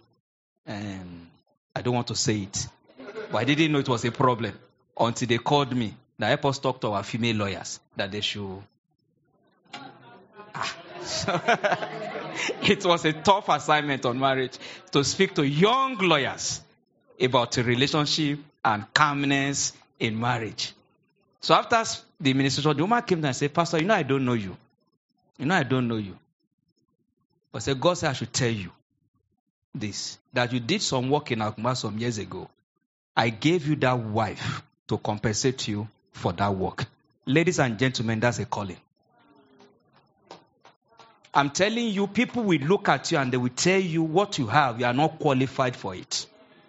I don't want to say it, but I didn't know it was a problem until they called me. They help us talk to our female lawyers that they should. It was a tough assignment on marriage to speak to young lawyers about a relationship and calmness in marriage. So after the administration, the woman came and said, Pastor, I don't know you. I don't know you. But said, God said I should tell you this, that you did some work in Akumba some years ago. I gave you that wife to compensate you for that work. Ladies and gentlemen, that's a calling. I'm telling you, people will look at you and they will tell you what you have. You are not qualified for it.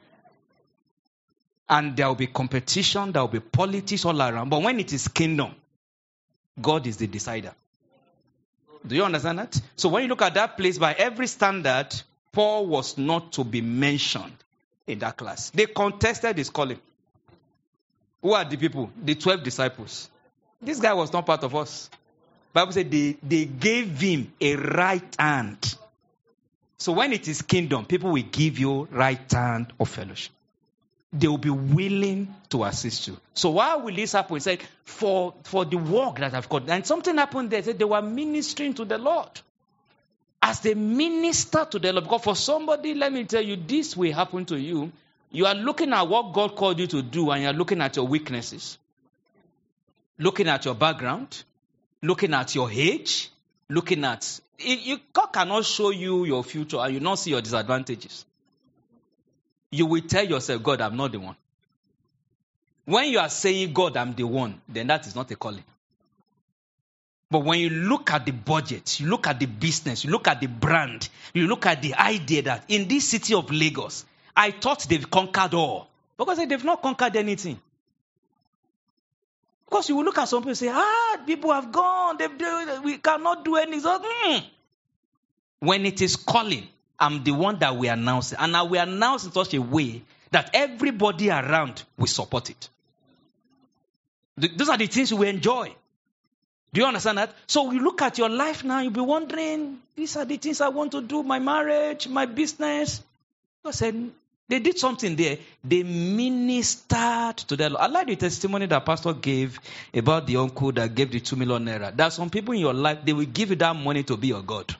And there will be competition, there will be politics all around. But when it is kingdom, God is the decider. Do you understand that? So when you look at that place, by every standard, Paul was not to be mentioned in that class. They contested his calling. Who are the people? The 12 disciples. This guy was not part of us. Bible said they gave him a right hand. So when it is kingdom, people will give you right hand of fellowship. They will be willing to assist you. So why will this happen? He said, for the work that I've got. And something happened there. They were ministering to the Lord. As they minister to the Lord. Because for somebody, let me tell you, this will happen to you. You are looking at what God called you to do, and you are looking at your weaknesses. Looking at your background. Looking at your age. God cannot show you your future and you not see your disadvantages. You will tell yourself, God, I'm not the one. When you are saying, God, I'm the one, then that is not a calling. But when you look at the budget, you look at the business, you look at the brand, you look at the idea that in this city of Lagos, I thought they've conquered all. Because they've not conquered anything. Because you will look at some people and say, people have gone, we cannot do anything. When it is calling, I'm the one that we announce it. And I will announce in such a way that everybody around will support it. Those are the things we enjoy. Do you understand that? So you look at your life now, you'll be wondering, these are the things I want to do, my marriage, my business. God said, They did something there. They ministered to the Lord. I like the testimony that Pastor gave about the uncle that gave the 2 million naira. There are some people in your life, they will give you that money to be your God.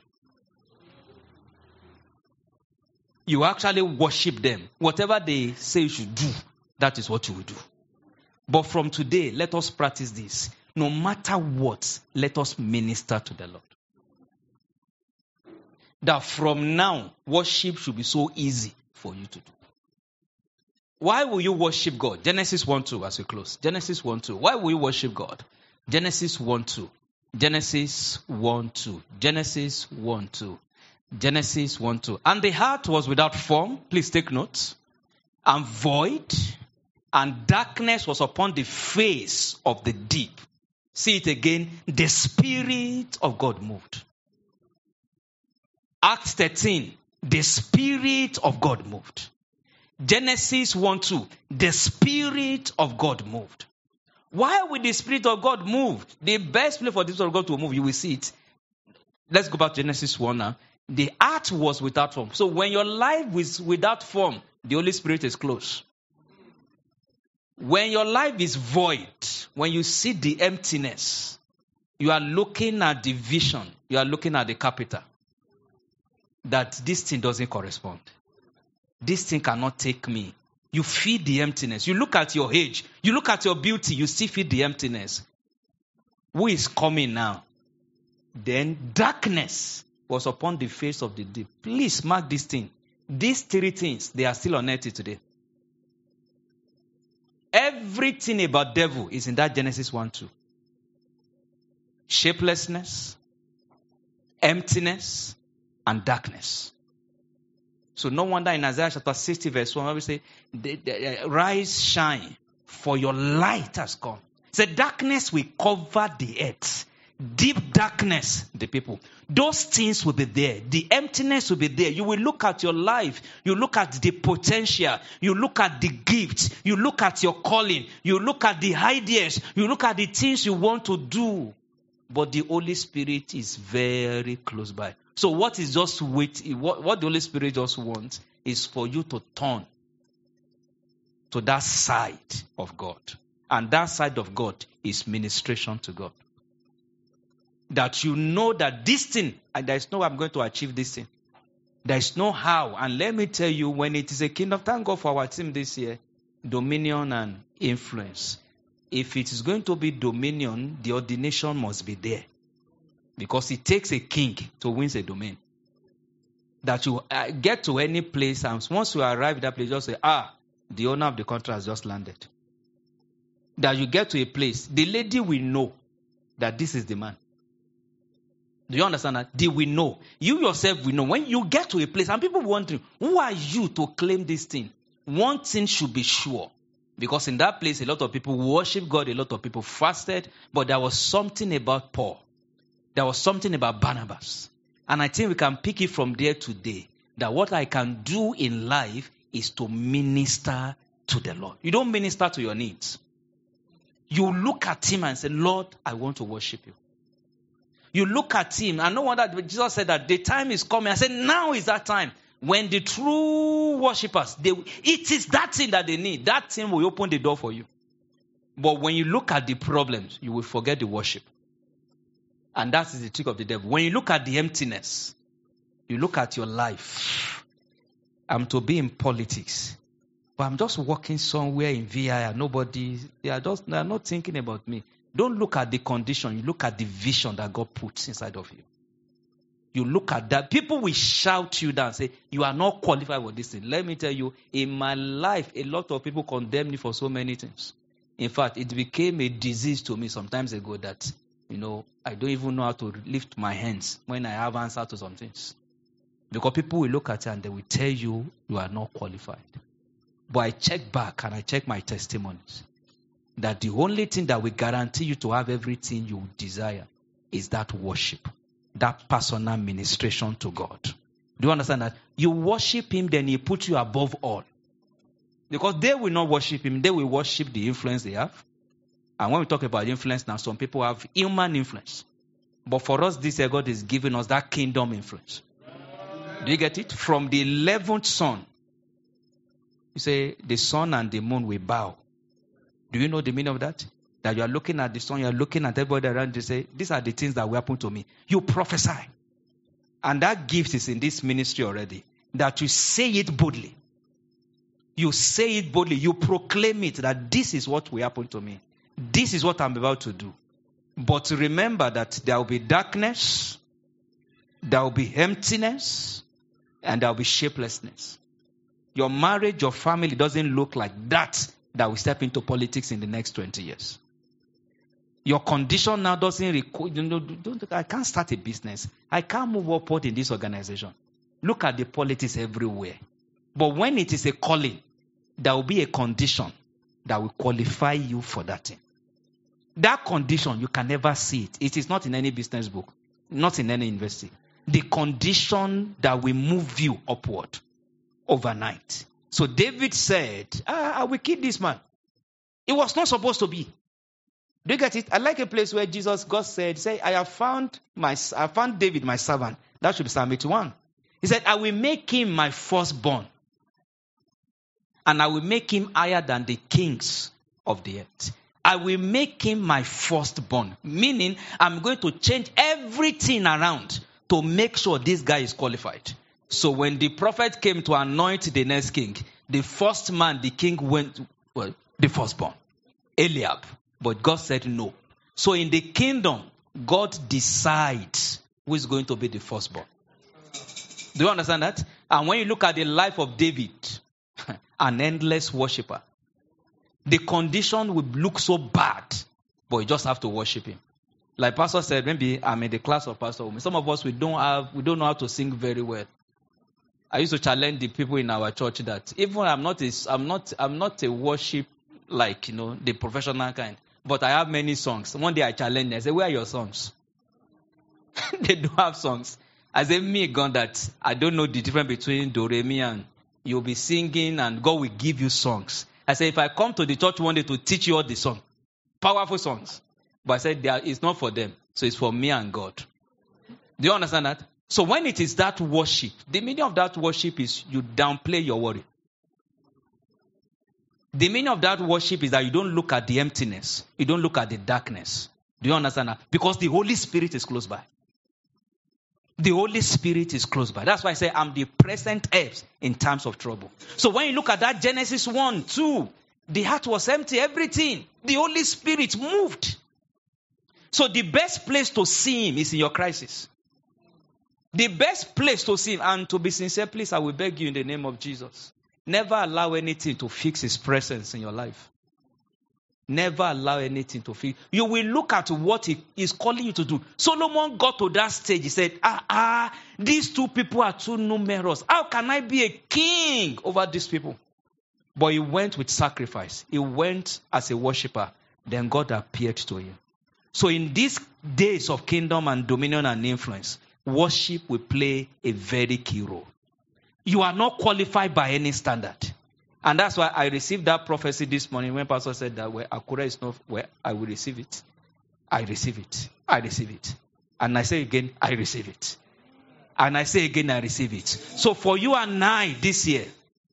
You actually worship them. Whatever they say you should do, that is what you will do. But from today, let us practice this. No matter what, let us minister to the Lord. That from now, worship should be so easy for you to do. Why will you worship God? Genesis 1:2 as we close. Genesis 1:2. Why will you worship God? Genesis 1:2. Genesis 1:2. Genesis 1:2. Genesis 1:2. And the heart was without form. Please take note. And void. And darkness was upon the face of the deep. See it again. The Spirit of God moved. Acts 13. The Spirit of God moved. Genesis 1:2. The Spirit of God moved. Why will the Spirit of God move? The best place for the Spirit of God to move, you will see it. Let's go back to Genesis 1 now. The heart was without form. So when your life is without form, the Holy Spirit is close. When your life is void, when you see the emptiness, you are looking at the vision, you are looking at the capital. That this thing doesn't correspond. This thing cannot take me. You feel the emptiness. You look at your age. You look at your beauty. You still feel the emptiness. Who is coming now? Then darkness was upon the face of the deep. Please mark this thing. These three things, they are still on earth today. Everything about devil is in that Genesis 1:2. Shapelessness, emptiness, and darkness. So no wonder in Isaiah chapter 60 verse 1, we say, rise, shine, for your light has come. The darkness will cover the earth. Deep darkness, the people. Those things will be there. The emptiness will be there. You will look at your life. You look at the potential. You look at the gifts. You look at your calling. You look at the ideas. You look at the things you want to do. But the Holy Spirit is very close by. So what is just waiting, what the Holy Spirit just wants is for you to turn to that side of God. And that side of God is ministration to God. That you know that this thing, and there is no way I'm going to achieve this thing. There is no how. And let me tell you, when it is a kingdom, thank God for our team this year, dominion and influence. If it is going to be dominion, the ordination must be there. Because it takes a king to win a domain. That you get to any place, and once you arrive at that place, just say, the owner of the contract has just landed. That you get to a place, the lady will know that this is the man. Do you understand that? They will know. You yourself will know. When you get to a place, and people wondering, who are you to claim this thing? One thing should be sure. Because in that place, a lot of people worship God, a lot of people fasted, but there was something about Paul. There was something about Barnabas. And I think we can pick it from there today. That what I can do in life is to minister to the Lord. You don't minister to your needs. You look at him and say, Lord, I want to worship you. You look at him, and no wonder Jesus said that the time is coming. I said, now is that time. When the true worshippers, it is that thing that they need. That thing will open the door for you. But when you look at the problems, you will forget the worship. And that is the trick of the devil. When you look at the emptiness, you look at your life. I'm to be in politics, but I'm just working somewhere in VI and nobody, they are not thinking about me. Don't look at the condition. You look at the vision that God puts inside of you. You look at that. People will shout you down and say, you are not qualified for this thing. Let me tell you, in my life, a lot of people condemn me for so many things. In fact, it became a disease to me some times ago that, I don't even know how to lift my hands when I have answer to some things. Because people will look at you and they will tell you, you are not qualified. But I check back and I check my testimonies. That the only thing that will guarantee you to have everything you desire is that worship. That personal ministration to God. Do you understand that? You worship him, then he puts you above all. Because they will not worship him, they will worship the influence they have. And when we talk about influence now, some people have human influence. But for us, this year, God is giving us that kingdom influence. Do you get it? From the 11th son You say, the sun and the moon will bow. Do you know the meaning of that? That you are looking at the sun, you are looking at everybody around you, say, these are the things that will happen to me. You prophesy. And that gift is in this ministry already. That you say it boldly. You say it boldly. You proclaim it that this is what will happen to me. This is what I'm about to do. But remember that there will be darkness, there will be emptiness, and there will be shapelessness. Your marriage, your family doesn't look like that will step into politics in the next 20 years. Your condition now doesn't require, I can't start a business. I can't move upward in this organization. Look at the politics everywhere. But when it is a calling, there will be a condition that will qualify you for that thing. That condition, you can never see it. It is not in any business book, not in any university. The condition that will move you upward overnight. So David said, I will kill this man. It was not supposed to be. Do you get it? I like a place where God said, I found David, my servant. That should be Psalm 81. He said, I will make him my firstborn. And I will make him higher than the kings of the earth. I will make him my firstborn. Meaning, I'm going to change everything around to make sure this guy is qualified. So when the prophet came to anoint the next king, the first man the king went, the firstborn, Eliab. But God said no. So in the kingdom, God decides who is going to be the firstborn. Do you understand that? And when you look at the life of David, an endless worshiper, the condition would look so bad, but you just have to worship him. Like Pastor said, maybe I'm in the class of Pastor Umi. Some of us, we don't know how to sing very well. I used to challenge the people in our church that even I'm not a worship like, the professional kind, but I have many songs. One day I challenged them. I said, where are your songs? They don't have songs. I said, me, God, that I don't know the difference between do, re, mi, and you'll be singing and God will give you songs. I said, if I come to the church one day to teach you all the songs, powerful songs, but I said, it's not for them. So it's for me and God. Do you understand that? So when it is that worship, the meaning of that worship is you downplay your worry. The meaning of that worship is that you don't look at the emptiness. You don't look at the darkness. Do you understand that? Because the Holy Spirit is close by. The Holy Spirit is close by. That's why I say I'm the present help in times of trouble. So when you look at that Genesis 1, 2, the heart was empty, everything. The Holy Spirit moved. So the best place to see him is in your crisis. The best place to see him, and to be sincere, please, I will beg you in the name of Jesus. Never allow anything to fix his presence in your life. Never allow anything to fix. You will look at what he is calling you to do. Solomon got to that stage. He said, these two people are too numerous. How can I be a king over these people? But he went with sacrifice. He went as a worshiper. Then God appeared to him. So in these days of kingdom and dominion and influence, worship will play a very key role. You are not qualified by any standard. And that's why I received that prophecy this morning when Pastor said that where Akura is not where I will receive it. I receive it. I receive it. And I say again, I receive it. And I say again, I receive it. So for you and I this year,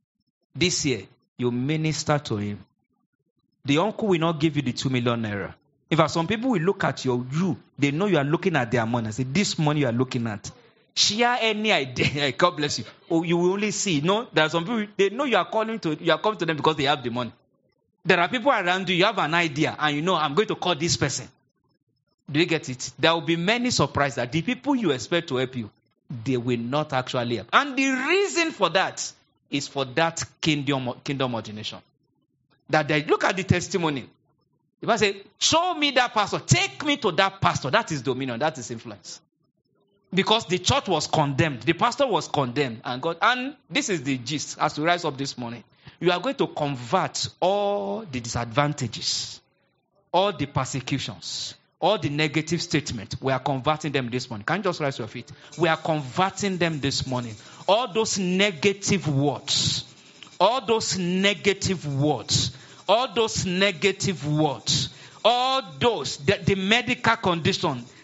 you minister to him. The uncle will not give you the 2 million naira. In fact, some people will look at you, they know you are looking at their money. I say, this money you are looking at. Share any idea. God bless you. Or you will only see. No, there are some people, they know you are coming to them because they have the money. There are people around you have an idea, and you know, I'm going to call this person. Do you get it? There will be many surprises that the people you expect to help you, they will not actually help. And the reason for that is for that kingdom ordination. That they look at the testimony. If I say, show me that pastor, take me to that pastor, that is dominion, that is influence. Because the church was condemned, the pastor was condemned, and this is the gist as we rise up this morning. You are going to convert all the disadvantages, all the persecutions, all the negative statements. We are converting them this morning. Can you just rise your feet? We are converting them this morning. All those negative words, all those negative words, all those negative words, all those, the medical condition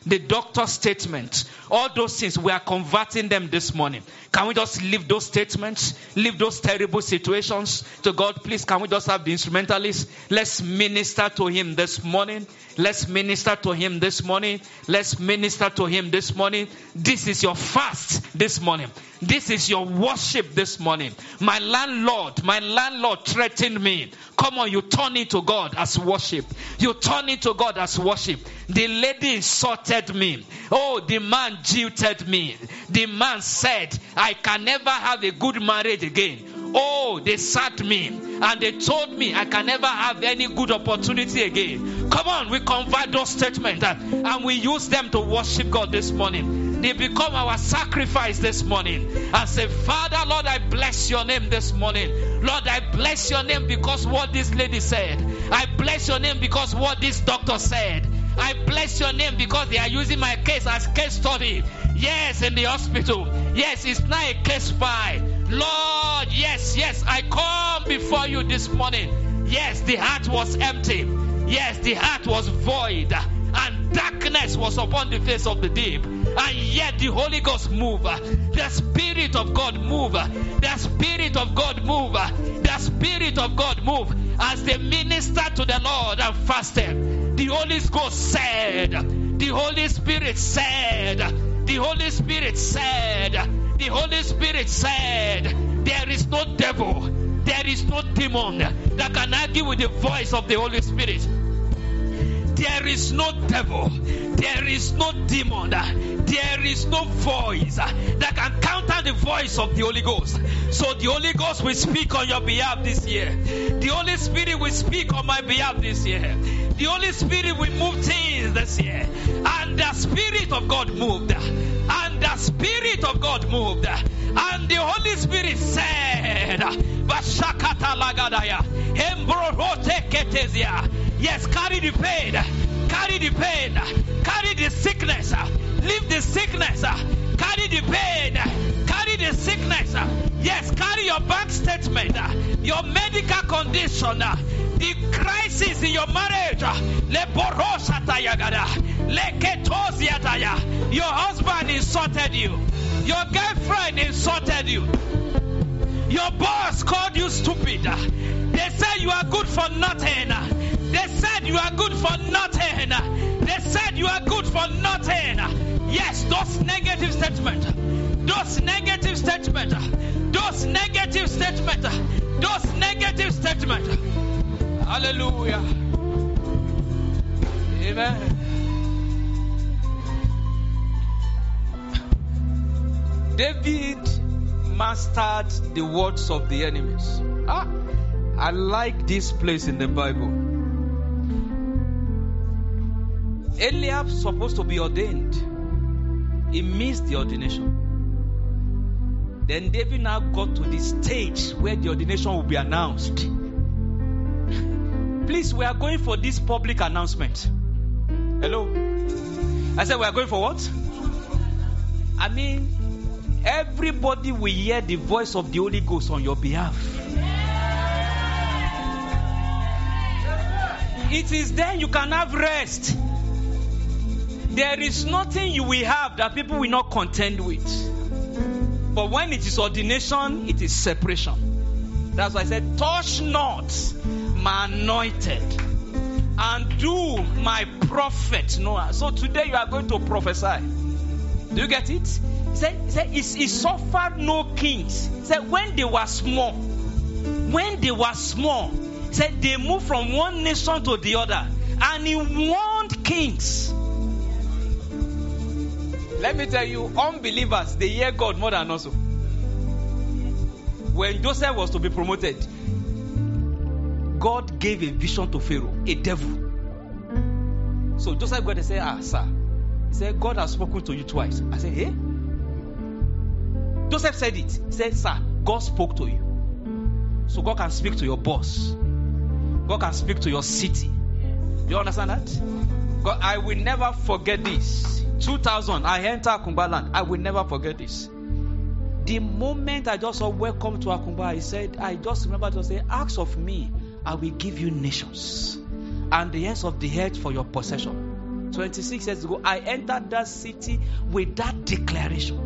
the doctor's statement, all those things, we are converting them this morning. Can we just leave those statements, leave those terrible situations to God? Please, can we just have the instrumentalists? Let's minister to him this morning. Let's minister to him this morning. Let's minister to him this morning. This is your fast this morning. This is your worship this morning. My landlord threatened me. Come on, you turn it to God as worship. You turn it to God as worship. The lady insulted me. Oh, the man jilted me. The man said, I can never have a good marriage again. Oh, they sat me and they told me I can never have any good opportunity again. Come on, we convert those statements and we use them to worship God this morning. They become our sacrifice this morning. And say, Father, Lord, I bless your name this morning. Lord, I bless your name because what this lady said. I bless your name because what this doctor said. I bless your name because they are using my case as case study. Yes, in the hospital. Yes, it's not a case file. Lord, yes, I come before you this morning. Yes, the heart was empty. Yes, the heart was void. And darkness was upon the face of the deep. And yet the Holy Ghost moved. The Spirit of God moved. The Spirit of God moved. The Spirit of God moved. As they ministered to the Lord and fasted, the Holy Ghost said, the Holy Spirit said, the Holy Spirit said, the Holy Spirit said, there is no devil, there is no demon that can argue with the voice of the Holy Spirit. There is no devil, there is no demon, there is no voice that can counter the voice of the Holy Ghost. So the Holy Ghost will speak on your behalf this year. The Holy Spirit will speak on my behalf this year. The Holy Spirit will move things this year. And the Spirit of God moved. And the Spirit of God moved. And the Holy Spirit said, Bashakata lagadaya, Embrohote ketezia. Yes, carry the pain, carry the pain, carry the sickness, leave the sickness, carry the pain, carry the sickness. Yes, carry your bank statement, your medical condition, the crisis in your marriage. Your husband insulted you, your girlfriend insulted you, your boss called you stupid. They said you are good for nothing. They said you are good for nothing. They said you are good for nothing. Yes, those negative statements. Those negative statements. Those negative statements. Those negative statements. Hallelujah. Amen. David mastered the words of the enemies. I like this place in the Bible. Eliab supposed to be ordained. He missed the ordination. Then David now got to the stage where the ordination will be announced. Please, we are going for this public announcement. Hello? I said we are going for what? I mean, everybody will hear the voice of the Holy Ghost on your behalf. It is then you can have rest. There is nothing you will have that people will not contend with. But when it is ordination, it is separation. That's why I said, touch not my anointed and do my prophet Noah. So today you are going to prophesy. Do you get it? He said he suffered no kings. He said when they were small, he said they moved from one nation to the other, and he warned kings. Let me tell you, unbelievers, they hear God more than us. When Joseph was to be promoted, God gave a vision to Pharaoh, a devil. So Joseph got to say, sir. He said, God has spoken to you twice. I said, eh? Joseph said it. He said, sir, God spoke to you. So God can speak to your boss. God can speak to your city. Do you understand that? God, I will never forget this. 2000, I entered Akumbaland. I will never forget this. The moment I just saw welcome to Akumba, he said, I just remember to say, ask of me, I will give you nations and the ends of the earth for your possession. 26 years ago, I entered that city with that declaration.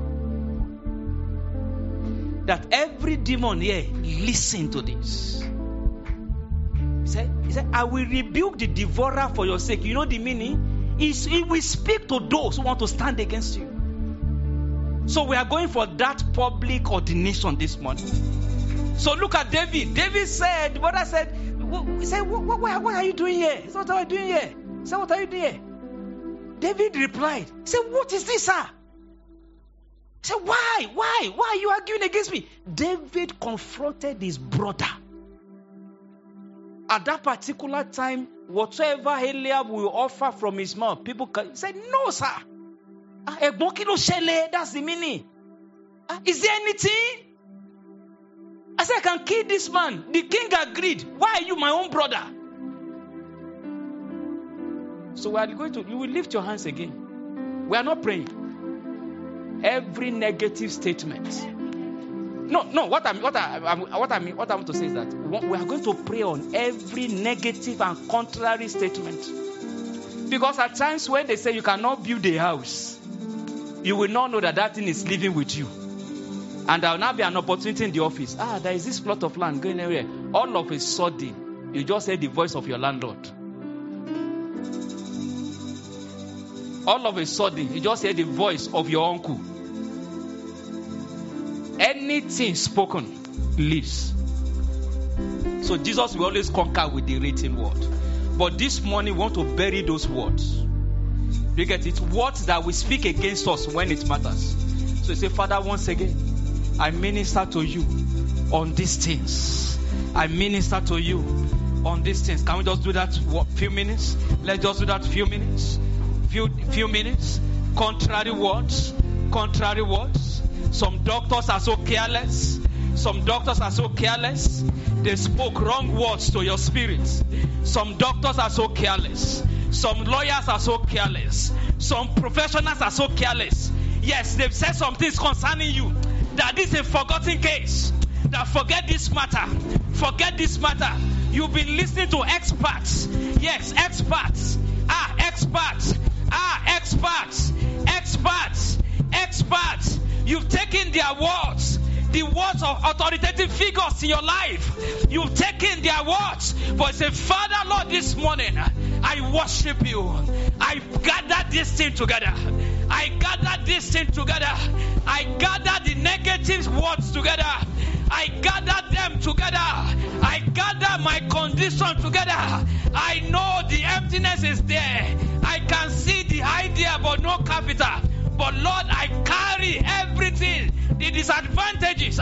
That every demon here, listen to this. He said, I will rebuke the devourer for your sake. You know the meaning? He will speak to those who want to stand against you. So we are going for that public ordination this morning. So look at David. David said, the brother said, what are you doing here? He said, what are you doing here? He said, what are you doing here? David replied, he said, what is this, sir? He said, why are you arguing against me? David confronted his brother. At that particular time, whatever Eliab will offer from his mouth, people said, no, sir. That's the meaning. Is there anything? I said, I can kill this man. The king agreed. Why are you my own brother? So we are going to, you will lift your hands again. We are not praying. Every negative statement. No. What I want to say is that we are going to pray on every negative and contrary statement. Because at times when they say you cannot build a house, you will not know that thing is living with you. And there will now be an opportunity in the office. There is this plot of land going everywhere. All of a sudden, you just hear the voice of your landlord. All of a sudden, you just hear the voice of your uncle. Anything spoken lives. So Jesus will always conquer with the written word. But this morning, we want to bury those words. You get it? Words that will speak against us when it matters. So you say, Father, once again, I minister to you on these things. I minister to you on these things. Can we just do that few minutes? Let's just do that few minutes. Few minutes. Contrary words. Contrary words. Some doctors are so careless. Some doctors are so careless. They spoke wrong words to your spirit. Some doctors are so careless. Some lawyers are so careless. Some professionals are so careless. Yes, they've said some things concerning you. That this is a forgotten case. That forget this matter. Forget this matter. You've been listening to experts. Yes, experts. Experts. Experts. Experts. Experts. You've taken their words. The words of authoritative figures in your life. You've taken their words. But say, Father, Lord, this morning, I worship you. I gather this thing together. I gather this thing together. I gather the negative words together. I gather them together. I gather my condition together. I know the emptiness is there. I can see the idea but no capital. But Lord, I carry everything. The disadvantages.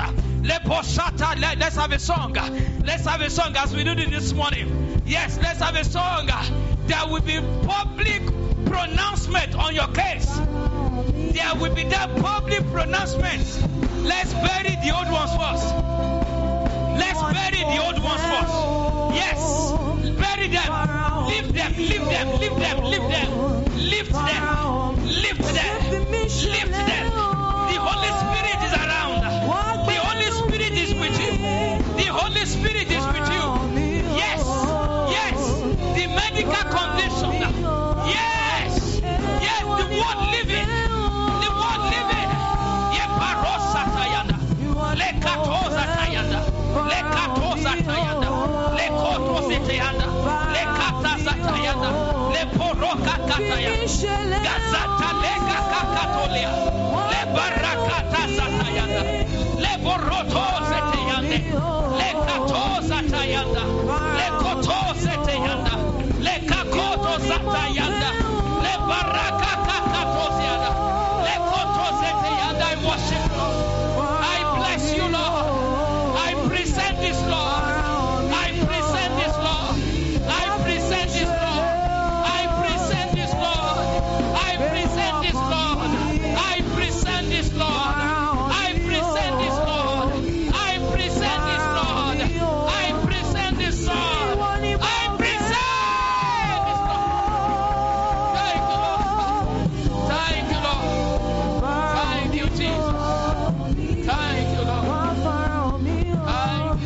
Let's have a song. Let's have a song as we do this morning. Yes, let's have a song. There will be public pronouncement on your case. There will be that public pronouncement. Let's bury the old ones first. Let's bury the old ones first. Yes, bury them. Lift them, lift them, lift them, lift them. Lift them, lift them, lift them. The Holy Spirit is around. The Holy Spirit is with you. The Holy Spirit is with you. Yes, yes. The medical condition. Yes, yes. The word living. The word living. Yeparosa tayanda. Lekatosa tayanda. Lekatosa tayanda. Lekotosa tayanda. Lekatasa tayanda. Leporoka kataya. Gazata leka kakatolia. Lebarakata satayanda. Leboroto setayande. Lekato satayanda. Lekoto setayanda. Lekakoto satayanda. Lebaraka kakatosianda. Lekoto setayanda. I worship you. I bless you, Lord. I present this, Lord. I present this, Lord. I present this, Lord. I present this, Lord. I present this, Lord. I present this, Lord. I present this, Lord. I present this, Lord. I present this, Lord. I present this, Lord. Thank you, Lord. Thank you, Lord. Thank you, Jesus. Thank you, Lord. Thank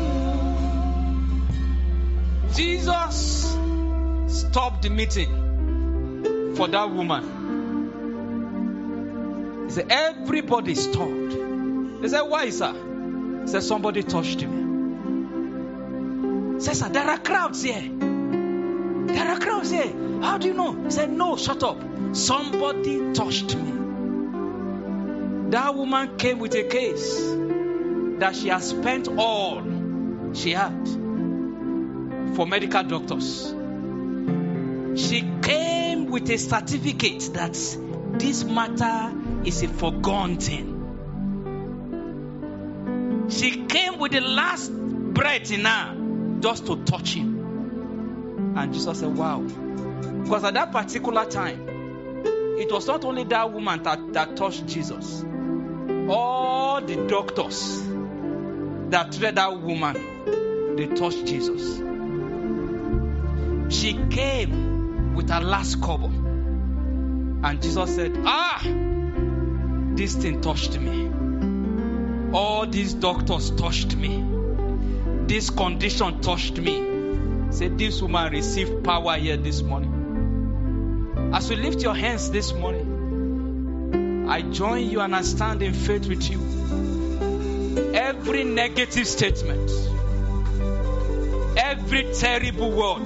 you, Jesus. Jesus stopped the meeting. for that woman. He said, everybody stopped. He said, why, sir? He said, somebody touched me. He said, sir, there are crowds here. There are crowds here. How do you know? He said, no, shut up. Somebody touched me. That woman came with a case that she has spent all she had for medical doctors. She came with a certificate that this matter is a forgone thing. She came with the last breath in her just to touch him. And Jesus said, wow. Because at that particular time, it was not only that woman that touched Jesus. All the doctors that treated that woman, they touched Jesus. She came with her last kobo. And Jesus said, this thing touched me. All these doctors touched me. This condition touched me. Said, this woman received power here this morning. As we lift your hands this morning, I join you and I stand in faith with you. Every negative statement, every terrible word,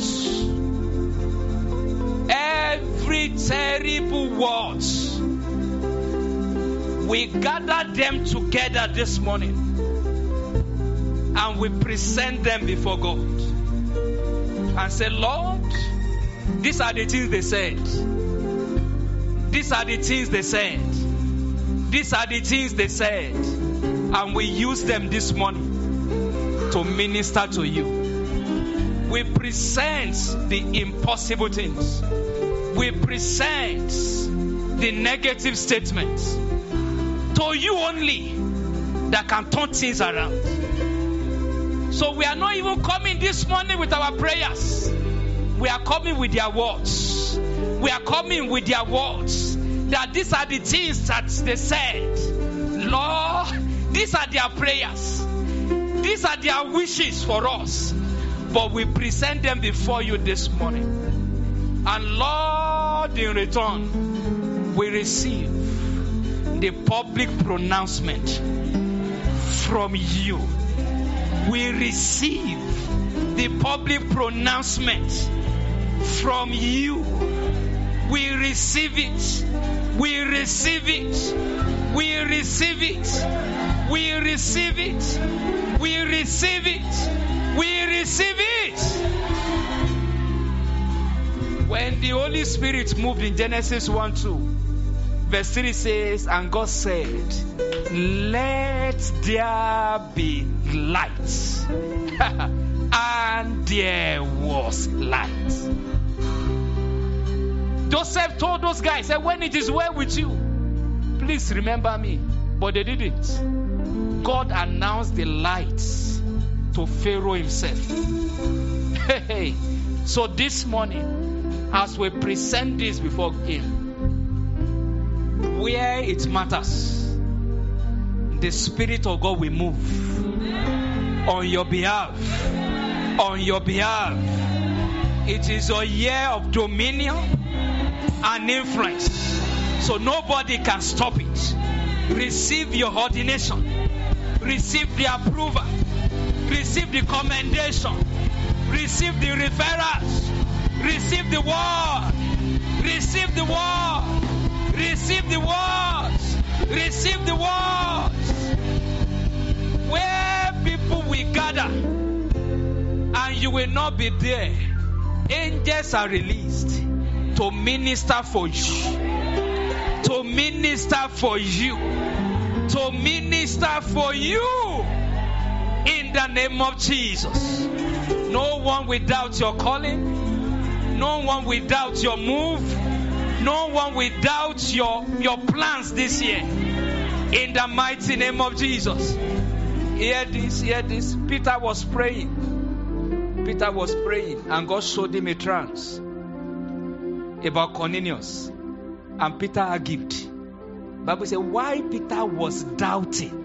we gather them together this morning and we present them before God and say, Lord, these are the things they said. These are the things they said. These are the things they said. And we use them this morning to minister to you. We present the impossible things. We present the negative statements to you only that can turn things around. So we are not even coming this morning with our prayers. We are coming with their words. We are coming with their words. That these are the things that they said. Lord, these are their prayers. These are their wishes for us. But we present them before you this morning. And Lord, in return, we receive the public pronouncement from you. We receive the public pronouncement from you. We receive it. We receive it. We receive it. We receive it. We receive it. We receive it. When the Holy Spirit moved in Genesis 1:2, verse 3 says, and God said, let there be light. And there was light. Joseph told those guys, said, when it is well with you, please remember me. But they didn't. God announced the light to Pharaoh himself. Hey. So this morning, as we present this before him, where it matters, the Spirit of God will move on your behalf. On your behalf. It is a year of dominion and influence. So nobody can stop it. Receive your ordination. Receive the approval. Receive the commendation. Receive the referrals. Receive the word. Receive the word. Receive the words. Receive the words. Where people will gather and you will not be there, angels are released to minister for you. To minister for you. To minister for you. In the name of Jesus. No one without your calling. No one without your move. No one without your plans this year. In the mighty name of Jesus. Hear this, hear this. Peter was praying. Peter was praying and God showed him a trance about Cornelius. And Peter argued. Bible said, why Peter was doubting.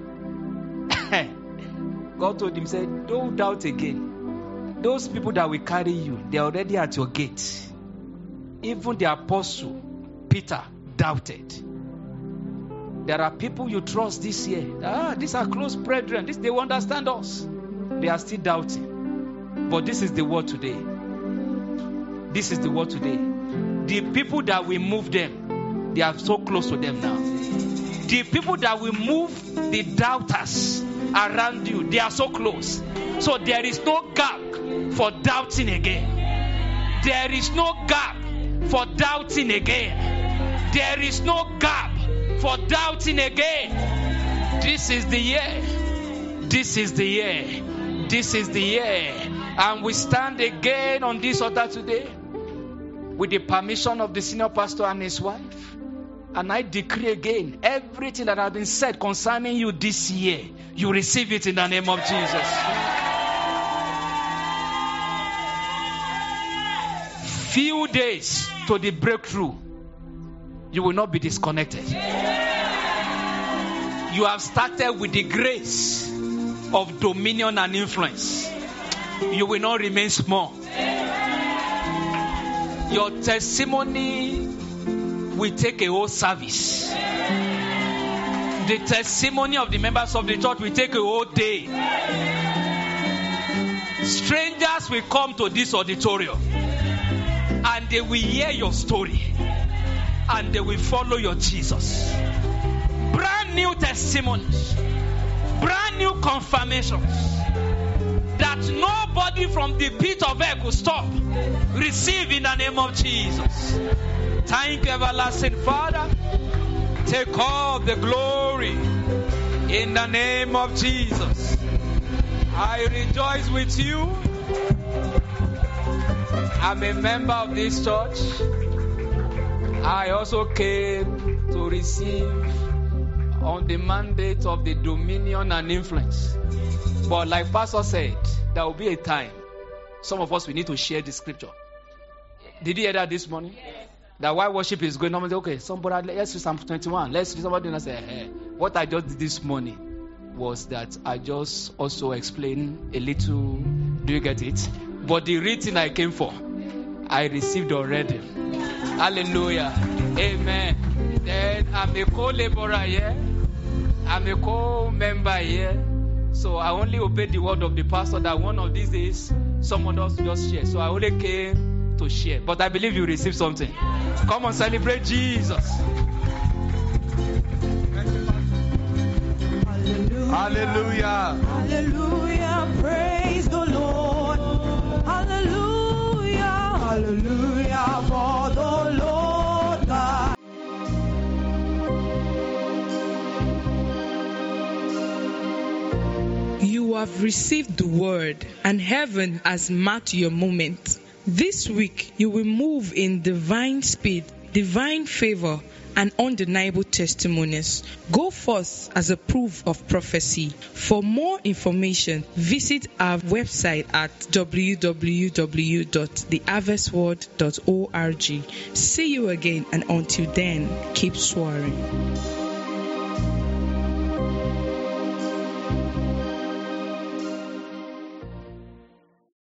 God told him, said, don't doubt again. Those people that will carry you, they are already at your gate. Even the apostle Peter doubted. There are people you trust this year. These are close brethren. They will understand us. They are still doubting. But this is the word today. This is the word today. The people that will move them, they are so close to them now. The people that will move the doubters around you, they are so close. So there is no gap for doubting again. There is no gap for doubting again. There is no gap for doubting again. This is the year. This is the year. This is the year. And we stand again on this altar today with the permission of the senior pastor and his wife. And I decree again, everything that has been said concerning you this year, you receive it in the name of Jesus. Few days to the breakthrough, you will not be disconnected. You have started with the grace of dominion and influence. You will not remain small. Your testimony will take a whole service. The testimony of the members of the church will take a whole day. Strangers will come to this auditorium and they will hear your story and they will follow your Jesus. Brand new testimonies, brand new confirmations that nobody from the pit of hell could stop. Receive in the name of Jesus. Thank you, everlasting Father. Take all the glory in the name of Jesus. I rejoice with you. I'm a member of this church. I also came to receive on the mandate of the dominion and influence. But like Pastor said, there will be a time. Some of us, we need to share the scripture. Did you hear that this morning? Yes. That while worship is going on, okay, somebody, let's read Psalm 21. Let's read somebody and say, hey, what I just did this morning was that I just also explained a little. Do you get it? But the reading I came for, I received already. Hallelujah. Amen. Then I'm a co-laborer here. I'm a co-member here. So I only obeyed the word of the pastor that one of these days someone else just share. So I only came to share. But I believe you received something. Come on, celebrate Jesus. Hallelujah. Hallelujah. Praise the Lord. Hallelujah. Hallelujah for the Lord God. You have received the word, and heaven has marked your moment. This week, you will move in divine speed, divine favor, and undeniable testimonies. Go forth as a proof of prophecy. For more information, visit our website at www.theharvestword.org. See you again, and until then, keep soaring.